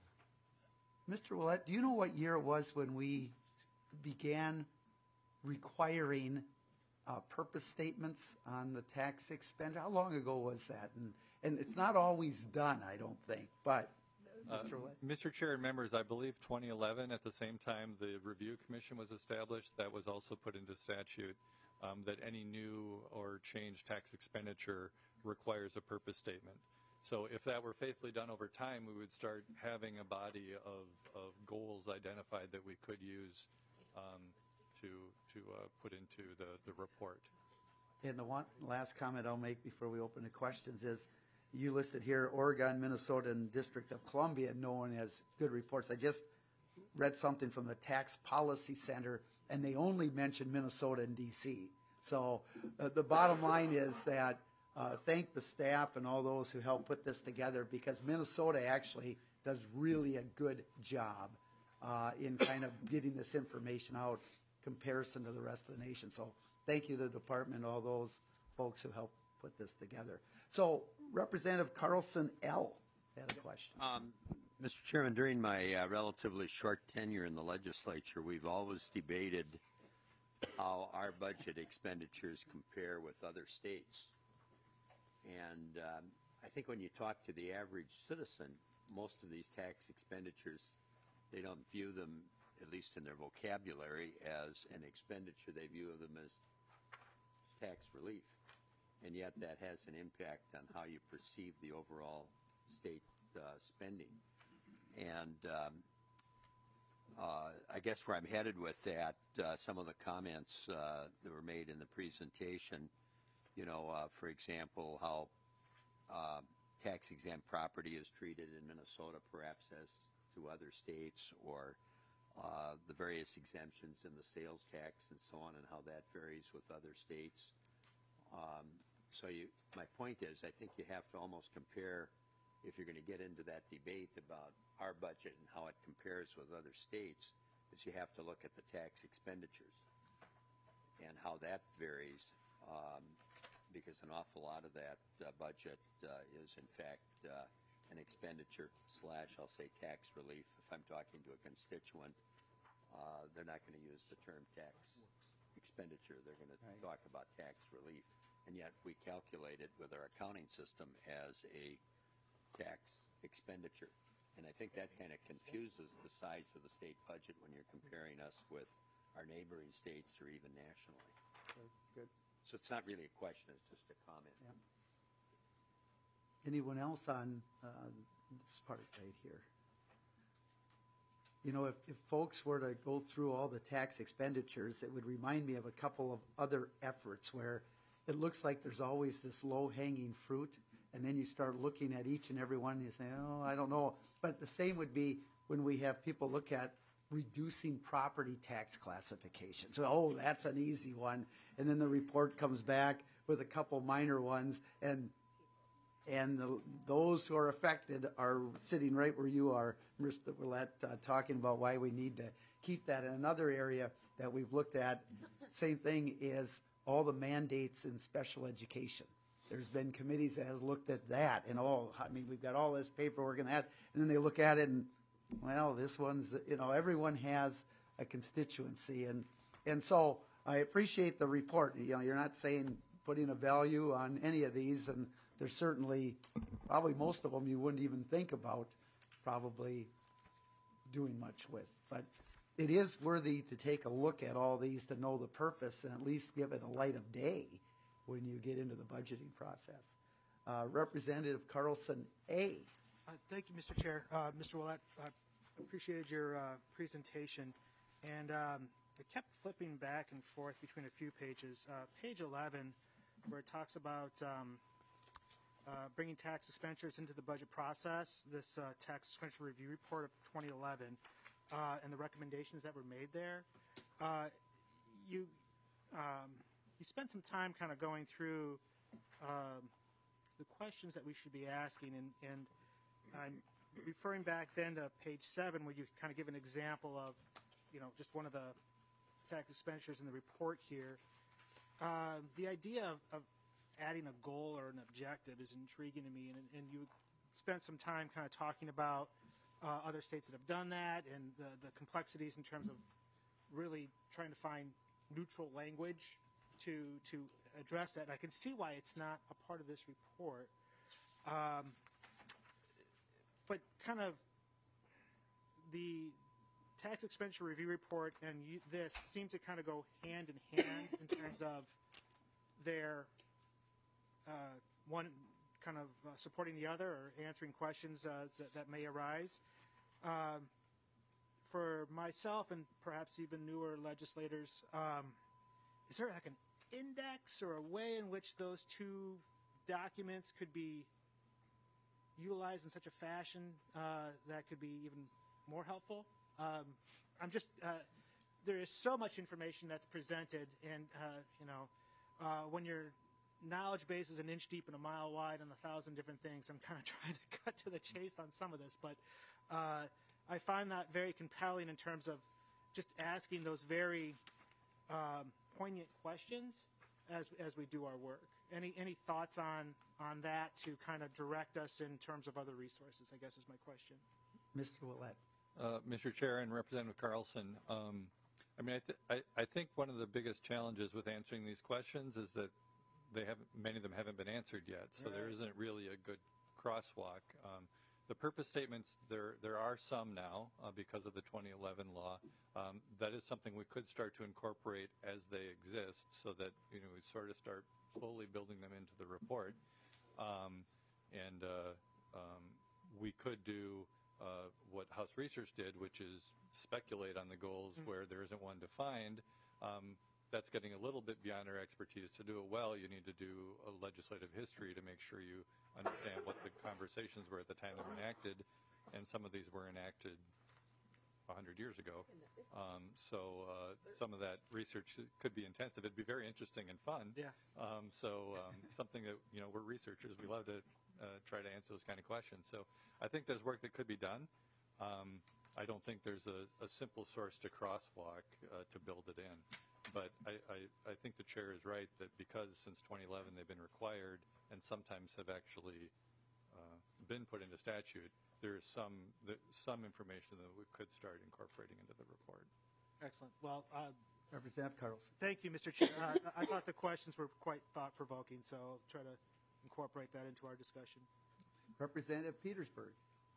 Mister Willett, do you know what year it was when we began requiring uh, purpose statements on the tax expenditure? How long ago was that? And and it's not always done, I don't think, but Uh, Mister Willett? Mister Chair and members, I believe twenty eleven, at the same time the Review Commission was established, that was also put into statute, um, that any new or changed tax expenditure requires a purpose statement. So if that were faithfully done over time, we would start having a body of, of goals identified that we could use um, to, to uh, put into the, the report. And the one last comment I'll make before we open to questions is, you listed here Oregon, Minnesota, and District of Columbia known as good reports. I just read something from the Tax Policy Center, and they only mentioned Minnesota and D C. So uh, the bottom line is that uh, thank the staff and all those who helped put this together, because Minnesota actually does really a good job uh, in kind of getting this information out comparison to the rest of the nation. So thank you to the department, all those folks who helped put this together. So Representative Carlson L. had a question. Um, Mister Chairman, during my uh, relatively short tenure in the legislature, we've always debated how our budget expenditures compare with other states. And um, I think when you talk to the average citizen, most of these tax expenditures, they don't view them, at least in their vocabulary, as an expenditure. They view them as tax relief. And yet that has an impact on how you perceive the overall state uh, spending. And um, uh, I guess where I'm headed with that, uh, some of the comments uh, that were made in the presentation, you know, uh, for example, how uh, tax-exempt property is treated in Minnesota perhaps as to other states, or uh, the various exemptions in the sales tax and so on, and how that varies with other states. Um, so you, my point is, I think you have to almost compare, if you're going to get into that debate about our budget and how it compares with other states, is you have to look at the tax expenditures and how that varies, um, because an awful lot of that uh, budget uh, is, in fact, uh, an expenditure slash, I'll say, tax relief. If I'm talking to a constituent, uh, they're not going to use the term tax expenditure. They're going Right. to talk about tax relief. And yet we calculate it with our accounting system as a tax expenditure. And I think that kind of confuses the size of the state budget when you're comparing us with our neighboring states or even nationally. Good. So it's not really a question, it's just a comment. Yeah. Anyone else on uh, this part right here? You know, if, if folks were to go through all the tax expenditures, it would remind me of a couple of other efforts where it looks like there's always this low-hanging fruit, and then you start looking at each and every one, and you say, oh, I don't know. But the same would be when we have people look at reducing property tax classifications. So, oh, that's an easy one. And then the report comes back with a couple minor ones, and and the, those who are affected are sitting right where you are, Mister Willett, uh, talking about why we need to keep that. In another area that we've looked at, same thing is all the mandates in special education. There's been committees that has looked at that, and all, I mean, we've got all this paperwork and that, and then they look at it and, well, this one's, you know, everyone has a constituency. And, and so I appreciate the report. You know, you're not saying putting a value on any of these, and there's certainly, probably most of them you wouldn't even think about probably doing much with. But it is worthy to take a look at all these to know the purpose and at least give it a light of day when you get into the budgeting process. Uh, Representative Carlson A. Uh, Thank you, Mister Chair. Uh, Mister Willett, I appreciated your uh, presentation. And um, I kept flipping back and forth between a few pages. Uh, Page eleven, where it talks about um, uh, bringing tax expenditures into the budget process, this uh, tax expenditure review report of twenty eleven, uh, and the recommendations that were made there. Uh, you, um, you spent some time kind of going through um, the questions that we should be asking, and, and I'm referring back then to page seven, where you kind of give an example of, you know, just one of the tax expenditures in the report here. Uh, the idea of, of adding a goal or an objective is intriguing to me, and, and you spent some time kind of talking about uh, other states that have done that and the, the complexities in terms of really trying to find neutral language to to address that. And I can see why it's not a part of this report. Um, but kind of the tax expenditure review report and you, this seem to kind of go hand in hand in terms of their uh, one kind of uh, supporting the other or answering questions uh, that, that may arise. Um, for myself and perhaps even newer legislators, um, is there like an index or a way in which those two documents could be utilized in such a fashion uh, that could be even more helpful? Um, I'm just, uh, there is so much information that's presented, and, uh, you know, uh, when your knowledge base is an inch deep and a mile wide on a thousand different things, I'm kind of trying to cut to the chase on some of this, but uh, I find that very compelling in terms of just asking those very um, poignant questions as, as we do our work. Any, any thoughts on, on that to kind of direct us in terms of other resources, I guess is my question. Mister Willett. Uh, Mister Chair and Representative Carlson, um, I mean, I, th- I, I think one of the biggest challenges with answering these questions is that they haven't, many of them haven't been answered yet, so Right. there isn't really a good crosswalk. Um, the purpose statements, there there are some now uh, because of the twenty eleven law. Um, that is something we could start to incorporate as they exist, so that you know we sort of start slowly building them into the report. Um, and uh, um, we could do uh, what House Research did, which is speculate on the goals mm. where there isn't one defined. Um, that's getting a little bit beyond our expertise. To do it well, you need to do a legislative history to make sure you understand what the conversations were at the time they were enacted, and some of these were enacted one hundred years ago. Um, so uh, some of that research could be intensive. It'd be very interesting and fun. Yeah. Um, so um, something that, you know, we're researchers. We love to uh, try to answer those kind of questions. So I think there's work that could be done. Um, I don't think there's a, a simple source to crosswalk uh, to build it in. But I, I, I think the chair is right that because since twenty eleven they've been required and sometimes have actually uh, been put into statute, there is some the, some information that we could start incorporating into the report. Excellent. Well, uh, Representative Carlson. thank you, Mister Chair. Uh, I thought the questions were quite thought-provoking, so I'll try to incorporate that into our discussion. Representative Petersburg.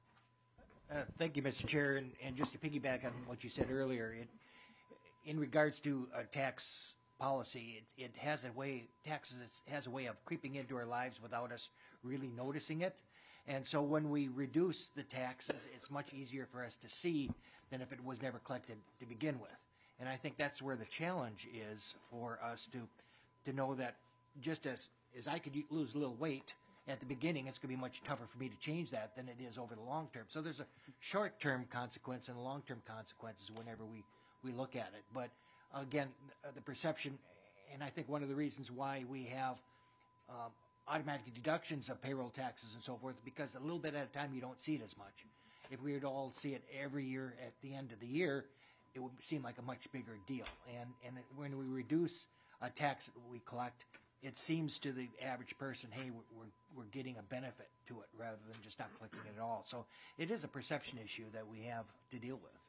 Uh, thank you, Mister Chair. And, and just to piggyback on what you said earlier, it, in regards to a tax policy, it, it has a way, taxes has a way of creeping into our lives without us really noticing it. And so when we reduce the taxes, it's much easier for us to see than if it was never collected to begin with. And I think that's where the challenge is for us to, to know that just as, as I could lose a little weight at the beginning, it's going to be much tougher for me to change that than it is over the long term. So there's a short-term consequence and a long-term consequences whenever we, we look at it. But again, the perception, and I think one of the reasons why we have um, automatic deductions of payroll taxes and so forth, because a little bit at a time you don't see it as much. If we were to all see it every year at the end of the year, it would seem like a much bigger deal. And, and when we reduce a tax that we collect, it seems to the average person, hey, we're, we're getting a benefit to it rather than just not collecting it at all. So it is a perception issue that we have to deal with.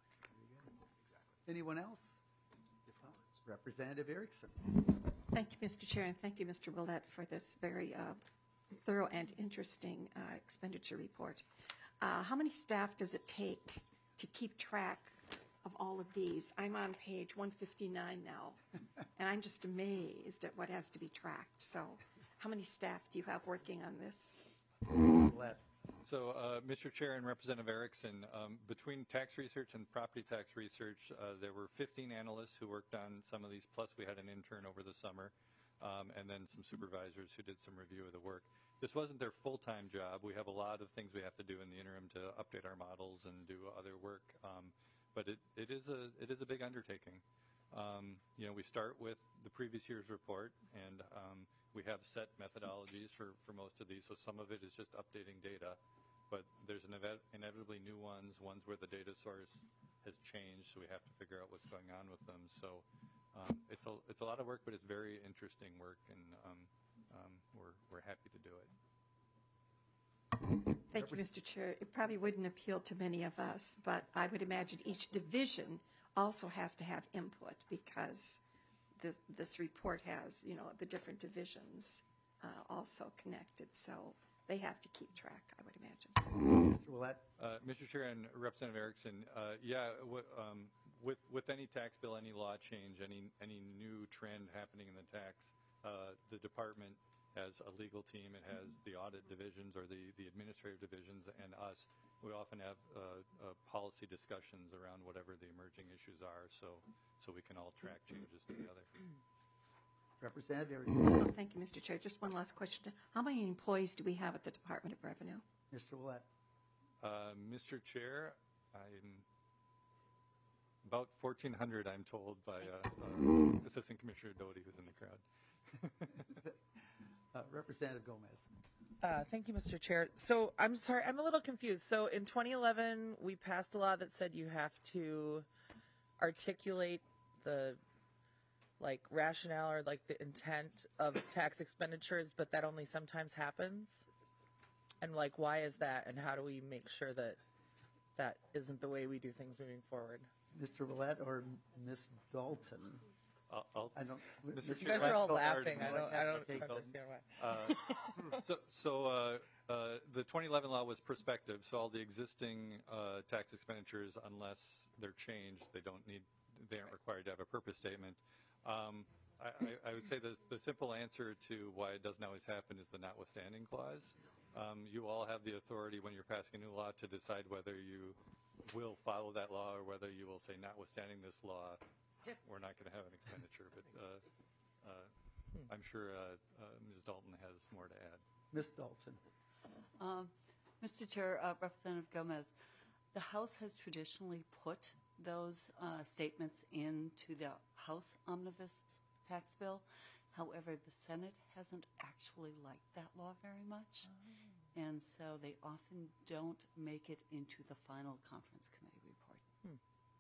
Anyone else? Representative Erickson. Thank you, Mister Chair, and thank you, Mister Willett, for this very uh, thorough and interesting uh, expenditure report. Uh, how many staff does it take to keep track of all of these? I'm on page one fifty-nine now, and I'm just amazed at what has to be tracked. So how many staff do you have working on this? Willett. So, uh, Mister Chair and Representative Erickson, um, between tax research and property tax research, uh, there were fifteen analysts who worked on some of these, plus we had an intern over the summer, um, and then some supervisors who did some review of the work. This wasn't their full-time job. We have a lot of things we have to do in the interim to update our models and do other work, um, but it, it is a it is a big undertaking. Um, you know, we start with the previous year's report, and um, we have set methodologies for, for most of these, so some of it is just updating data, but there's inev- inevitably new ones, ones where the data source has changed, so we have to figure out what's going on with them. So um, it's a it's a lot of work, but it's very interesting work, and um, um, we're we're happy to do it. Thank you, Mister Chair. It probably wouldn't appeal to many of us, but I would imagine each division also has to have input because this this report has, you know, the different divisions uh, also connected, so they have to keep track, I would imagine. Mister Willett? Uh, Mister Chair and Representative Erickson, uh, yeah, w- um, with with any tax bill, any law change, any any new trend happening in the tax, uh, the department has a legal team. It has the audit divisions or the, the administrative divisions, and us. We often have uh, uh, policy discussions around whatever the emerging issues are, so so we can all track changes together. Representative Erickson? Oh, thank you, Mister Chair. Just one last question. How many employees do we have at the Department of Revenue? Mister Willett? Uh, Mister Chair, I'm about fourteen hundred, I'm told by uh, uh, Assistant Commissioner Doty, who's in the crowd. Uh, Representative Gomez? Uh, thank you, Mister Chair. So I'm sorry, I'm a little confused. So in twenty eleven, we passed a law that said you have to articulate the like rationale or like the intent of tax expenditures, but that only sometimes happens. And like, why is that? And how do we make sure that that isn't the way we do things moving forward? Mister Willett or Miz Dalton? I'll, I'll, I don't. Mister You Chair, guys are all Go ahead. laughing. I don't. I don't Okay, go understand why. Uh, so, so uh, uh, the twenty eleven law was prospective. So all the existing uh, tax expenditures, unless they're changed, they don't need, they aren't required to have a purpose statement. Um, I, I, I would say the, the simple answer to why it doesn't always happen is the notwithstanding clause. Um, you all have the authority when you're passing a new law to decide whether you will follow that law or whether you will say, notwithstanding this law, we're not going to have an expenditure. But uh, uh, I'm sure uh, uh, Miz Dalton has more to add. Miz Dalton? Um, Mister Chair, uh, Representative Gomez, the House has traditionally put those uh, statements into the House omnibus tax bill. However, the Senate hasn't actually liked that law very much, oh. and so they often don't make it into the final conference committee report. Hmm.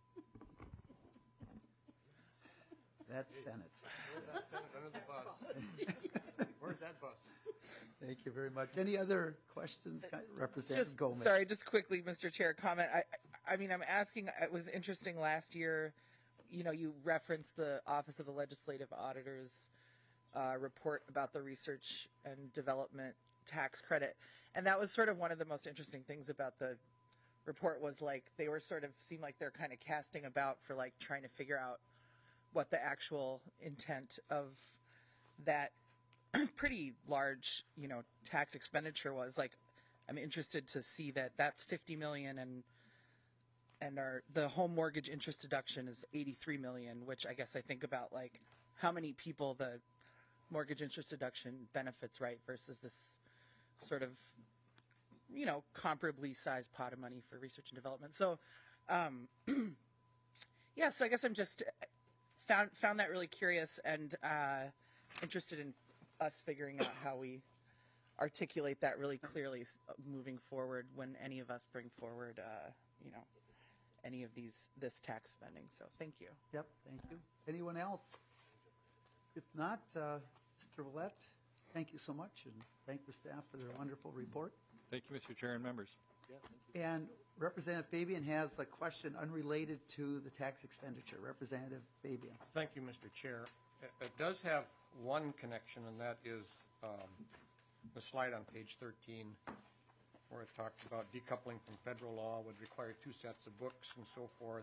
That's Senate. Where's that Senate under the bus? Where's that bus? Thank you very much. Any other questions, Representative Just, Gomez? sorry, just quickly, Mister Chair, comment. I, I mean, I'm asking. It was interesting last year. You know, you referenced the Office of the Legislative Auditor's uh, report about the research and development tax credit, and that was sort of one of the most interesting things about the report. Was like they were sort of seemed like they're kind of casting about for like trying to figure out what the actual intent of that pretty large, you know, tax expenditure was. Like, I'm interested to see that that's fifty million and and our the home mortgage interest deduction is eighty-three million, which I guess I think about like how many people the mortgage interest deduction benefits, right, versus this sort of, you know, comparably sized pot of money for research and development. So, um, yeah, so I guess I'm just found found that really curious and uh, interested in us figuring out how we articulate that really clearly moving forward when any of us bring forward, uh, you know, any of these this tax spending. So thank you. Yep, thank you. Anyone else? If not, uh, Mister Willett, thank you so much, and thank the staff for their wonderful report. Thank you, Mister Chair and members. And Representative Fabian has a question unrelated to the tax expenditure. Representative Fabian. Thank you, Mister Chair. It, it does have one connection, and that is um, the slide on page thirteen, where it talks about decoupling from federal law would require two sets of books and so forth.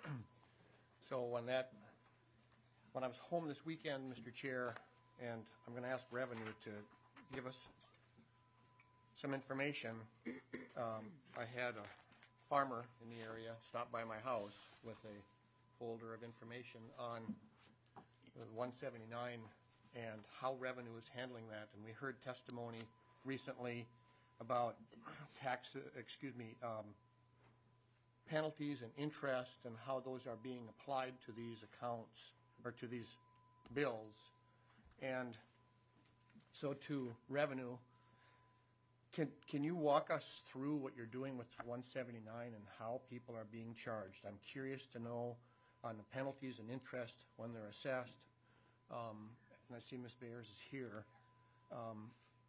So when that, when I was home this weekend, Mister Chair, and I'm going to ask Revenue to give us some information. Um, I had a farmer in the area stop by my house with a folder of information on the one seventy-nine and how revenue is handling that. And we heard testimony recently about tax, excuse me, um, penalties and interest and how those are being applied to these accounts or to these bills. And So to revenue, can, can you walk us through what you're doing with one seventy-nine and how people are being charged? I'm curious to know on the penalties and interest when they're assessed. Um, and I see Miz Bayers is here. Um,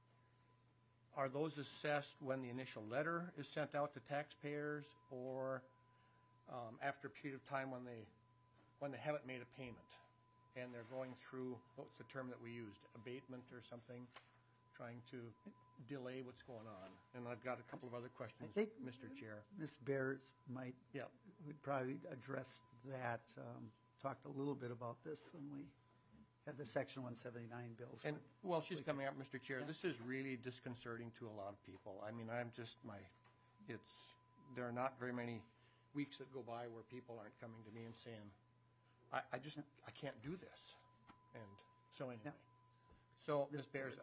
are those assessed when the initial letter is sent out to taxpayers, or um, after a period of time when they when they haven't made a payment and they're going through, what's the term that we used, abatement or something, trying to delay what's going on? And I've got a couple of other questions, I think Mister Chair. Miz Bears might, Yeah. would probably address that, um, talked a little bit about this when we had the Section one seventy-nine bills. And, well, she's coming up, Mister Chair. Yeah. This is really disconcerting to a lot of people. I mean, I'm just, my, it's, there are not very many weeks that go by where people aren't coming to me and saying, I, I just, I can't do this. And so anyway. Yeah. So, Miz Bears,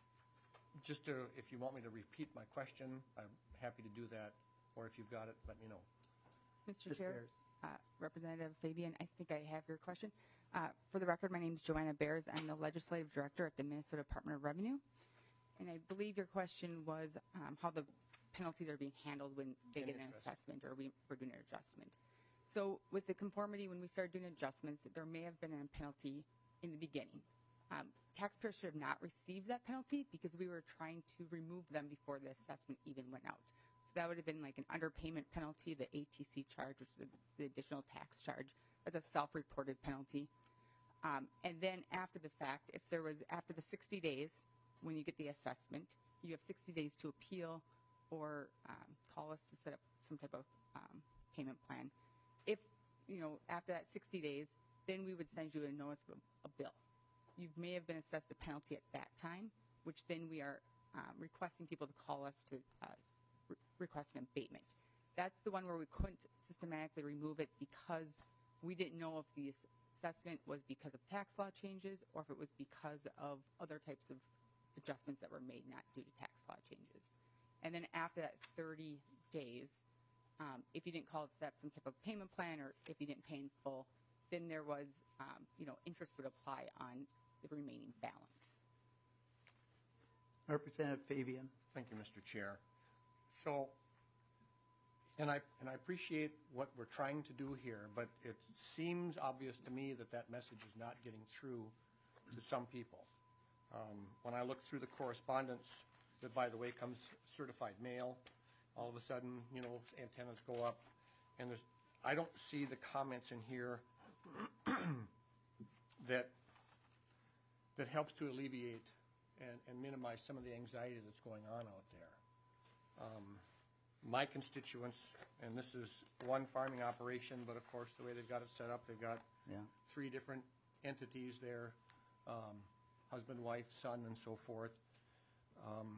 just to, if you want me to repeat my question, I'm happy to do that. Or if you've got it, let me know. Mister Miz Chair, Bears. uh, Representative Fabian, I think I have your question. Uh, for the record, my name is Joanna Bears. I'm the Legislative Director at the Minnesota Department of Revenue. And I believe your question was um, how the penalties are being handled when they And get an interest. assessment or we, we're doing an adjustment. So with the conformity, when we started doing adjustments, there may have been a penalty in the beginning. Um, taxpayers should have not received that penalty because we were trying to remove them before the assessment even went out. So that would have been like an underpayment penalty, the A T C charge, which is the, the additional tax charge. That's a self-reported penalty. Um, and then after the fact, if there was, after the sixty days, when you get the assessment, you have sixty days to appeal or um, call us to set up some type of um, payment plan. If, you know, after that sixty days, then we would send you a notice of a, a bill. You may have been assessed a penalty at that time, which then we are um, requesting people to call us to uh, re- request an abatement. That's the one where we couldn't systematically remove it because we didn't know if the ass- assessment was because of tax law changes or if it was because of other types of adjustments that were made, not due to tax law changes. And then after that thirty days, um, if you didn't call it set some type of payment plan or if you didn't pay in full, then there was, um, you know, interest would apply on the remaining balance. Representative Fabian. Thank you, Mister Chair. So, and I, and I appreciate what we're trying to do here, but it seems obvious to me that that message is not getting through to some people. Um, when I look through the correspondence that, by the way, comes certified mail, all of a sudden, you know, antennas go up, and there's, I don't see the comments in here that that helps to alleviate and, and minimize some of the anxiety that's going on out there. Um, my constituents, and this is one farming operation, but of course the way they've got it set up, they've got Yeah. three different entities there, um, husband, wife, son, and so forth. Um,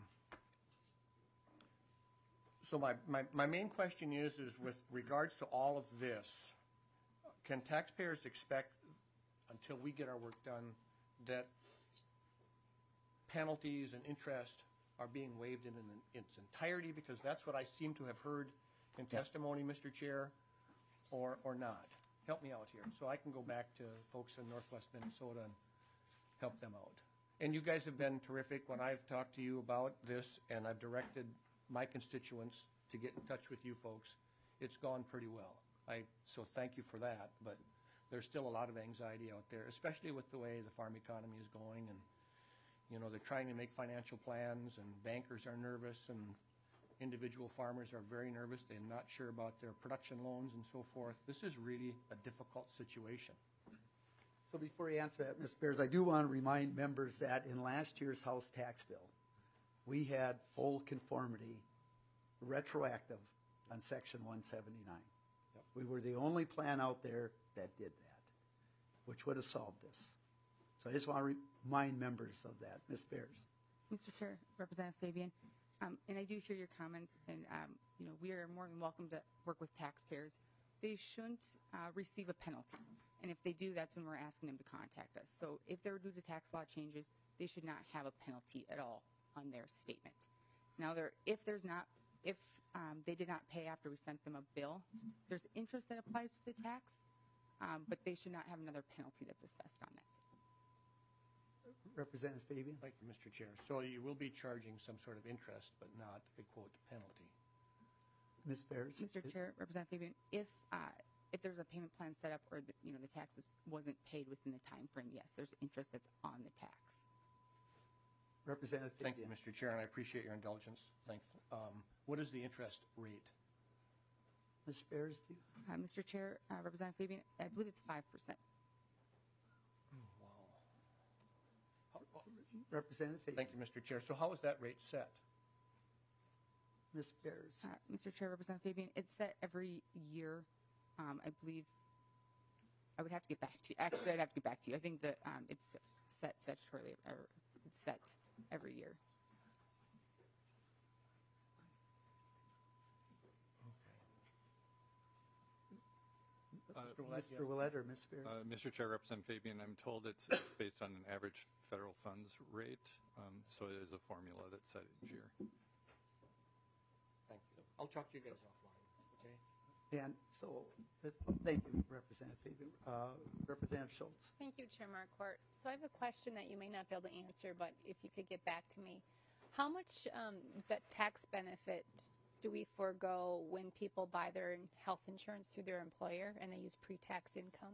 so my, my, my main question is, is with regards to all of this, can taxpayers expect, until we get our work done, that penalties and interest are being waived in, in its entirety? Because that's what I seem to have heard in testimony, Mister Chair, or, or not. Help me out here, so I can go back to folks in Northwest Minnesota and help them out. And you guys have been terrific when I've talked to you about this, and I've directed my constituents to get in touch with you folks. It's gone pretty well. I, so thank you for that, but there's still a lot of anxiety out there, especially with the way the farm economy is going, and you know, they're trying to make financial plans, and bankers are nervous, and individual farmers are very nervous. They're not sure about their production loans and so forth. This is really a difficult situation. So before you answer that, Miz Bears, I do want to remind members that in last year's House tax bill, we had full conformity, retroactive, on Section one seventy-nine. Yep. We were the only plan out there that did that, which would have solved this. So I just want to remind members of that. Miz Bears. Mister Chair, Representative Fabian, um, and I do hear your comments, and um, you know, we are more than welcome to work with taxpayers. They shouldn't uh, receive a penalty, and if they do, that's when we're asking them to contact us. So if they're due to tax law changes, they should not have a penalty at all on their statement. Now, there, if there's not, if um, they did not pay after we sent them a bill, there's interest that applies to the tax, um, but they should not have another penalty that's assessed on that. Representative Fabian? Thank you, Mister Chair. So you will be charging some sort of interest, but not a quote penalty. Miz Bears? Mister Chair, Representative Fabian, if uh, if there's a payment plan set up or the, you know the tax wasn't paid within the time frame, yes, there's interest that's on the tax. Representative Thank you, Fabian? Mister Chair, and I appreciate your indulgence. Thank. Um, what is the interest rate? Miz Bears, do you? Uh, Mister Chair, uh, Representative Fabian, I believe it's five percent. Representative Fabian? Thank you, Mister Chair. So how is that rate set? Miz Bears? Uh, Mister Chair, Representative Fabian, it's set every year. Um, I believe I would have to get back to you. Actually, I'd have to get back to you. I think that um, it's set statutorily, or it's set every year. Uh, Mister Willett or Miz Bears? Uh, Mister Chair, Representative Fabian, I'm told it's, it's based on an average federal funds rate, um, so it is a formula that's set each year. Thank you. I'll talk to you guys offline. Okay. And so, this- thank you, Representative Fabian. Uh, Representative Schultz? Thank you, Chair Marquardt. So I have a question that you may not be able to answer, but if you could get back to me. How much um, that tax benefit do we forego when people buy their health insurance through their employer and they use pre-tax income?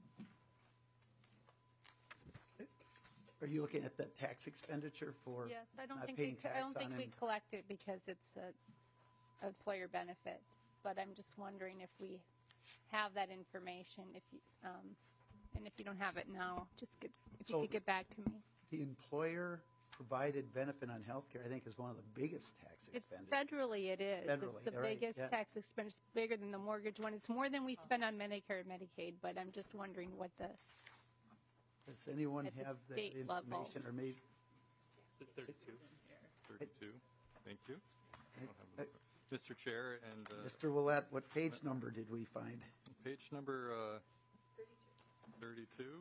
Are you looking at the tax expenditure for Yes, I don't not think paying we, I tax don't think on we in- collect it because it's a employer benefit. But I'm just wondering if we have that information. If you, um, and if you don't have it now, just get, if So- you could get back to me. The employer provided benefit on health care, I think, is one of the biggest tax It's expenditures. federally, it is. Federally, It's the right, biggest yeah. tax expense, bigger than the mortgage one. It's more than we spend on Medicare and Medicaid, but I'm just wondering what the, Does anyone at the have that state level. information, or maybe? Is it thirty-two? thirty-two, thank you. I don't have Uh, it. Mister Chair, and uh, Mister Willett, what page number did we find? page number uh, thirty-two.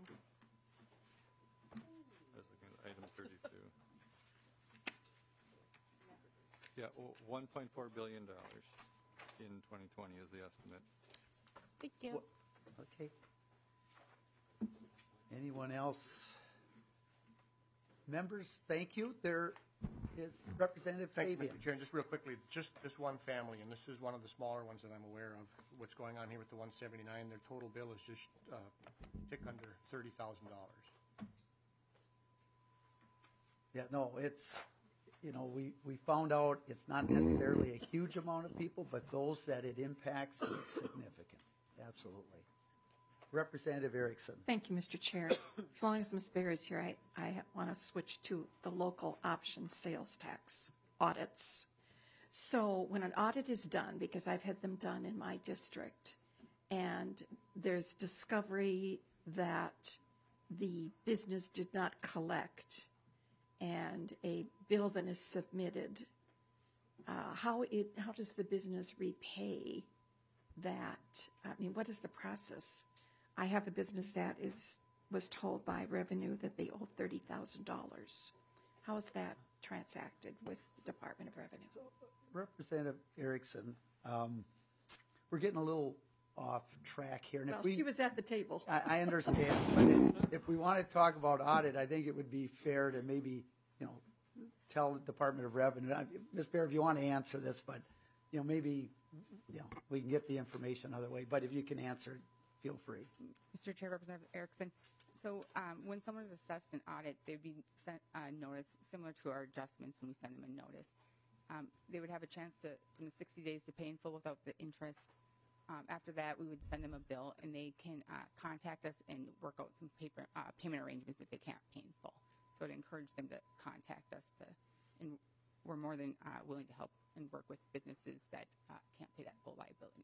I was looking at item thirty-two. Yeah, w- one point four billion dollars in twenty twenty is the estimate. thank you. What- Okay. Anyone else? Members, thank you. There is Representative Thank you, Fabian. Mister Chair. And just real quickly, just this one family, and this is one of the smaller ones that I'm aware of. What's going on here with the one seventy-nine? Their total bill is just uh, tick under thirty thousand dollars. Yeah, no, it's, you know, we, we found out it's not necessarily a huge amount of people, but those that it impacts, it's significant. Absolutely. Representative Erickson. Thank you, Mister Chair. As long as Miz Bear is here, I, I want to switch to the local option sales tax audits. So when an audit is done, because I've had them done in my district, and there's discovery that the business did not collect and a bill then is submitted, uh, how it how does the business repay that? I mean, what is the process? I have a business that is was told by revenue that they owe thirty thousand dollars. How is that transacted with the Department of Revenue? Representative Erickson, um, we're getting a little off track here. And Well, if we, she was at the table. I, I understand, but if we want to talk about audit, I think it would be fair to maybe, you know, tell the Department of Revenue. I- Miz Bear, if you want to answer this, but, you know, maybe, you know, we can get the information another way. But if you can answer it, feel free. Mister Chair, Representative Erickson. So um, when someone is assessed an audit, they'd be sent a notice similar to our adjustments when we send them a notice. Um, they would have a chance to, in the sixty days, to pay in full without the interest. Um, after that, we would send them a bill, and they can uh, contact us and work out some paper, uh, payment arrangements if they can't pay in full. So I'd encourage them to contact us, to, and we're more than uh, willing to help and work with businesses that uh, can't pay that full liability.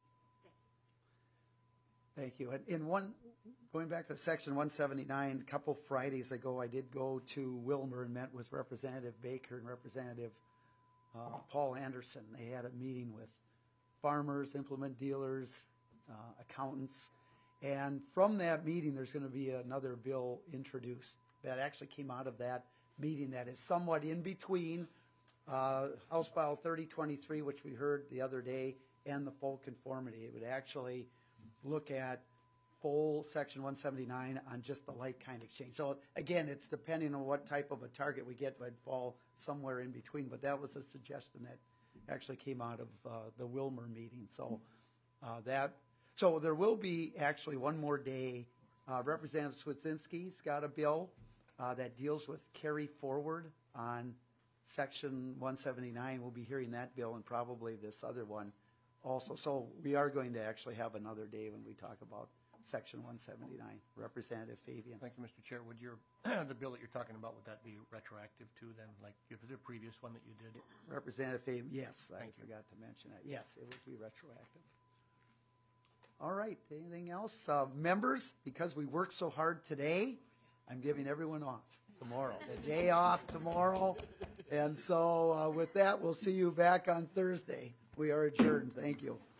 Thank you. And in one, going back to section one seventy-nine, a couple Fridays ago, I did go to Wilmer and met with Representative Baker and Representative uh, Paul Anderson. They had a meeting with farmers, implement dealers, uh, accountants. And from that meeting, there's going to be another bill introduced that actually came out of that meeting that is somewhat in between uh, House File thirty twenty-three, which we heard the other day, and the full conformity. It would actually look at full Section one seventy-nine on just the like-kind exchange. So again, it's depending on what type of a target we get, but it'd fall somewhere in between. But that was a suggestion that actually came out of uh, the Wilmer meeting. So uh, that, so there will be actually one more day. Uh, Representative Swedzinski's got a bill uh, that deals with carry forward on Section one seventy-nine. We'll be hearing that bill and probably this other one also. So we are going to actually have another day when we talk about Section one seventy-nine. Representative Fabian. Thank you, Mister Chair. Would your, the bill that you're talking about, would that be retroactive too then, like if the previous one that you did? Representative Fabian, yes, I Thank you. forgot to mention that. Yes, it would be retroactive. All right, anything else? Uh, members, because we worked so hard today, I'm giving everyone off tomorrow. The day off tomorrow. And so uh, with that, we'll see you back on Thursday. We are adjourned. Thank you.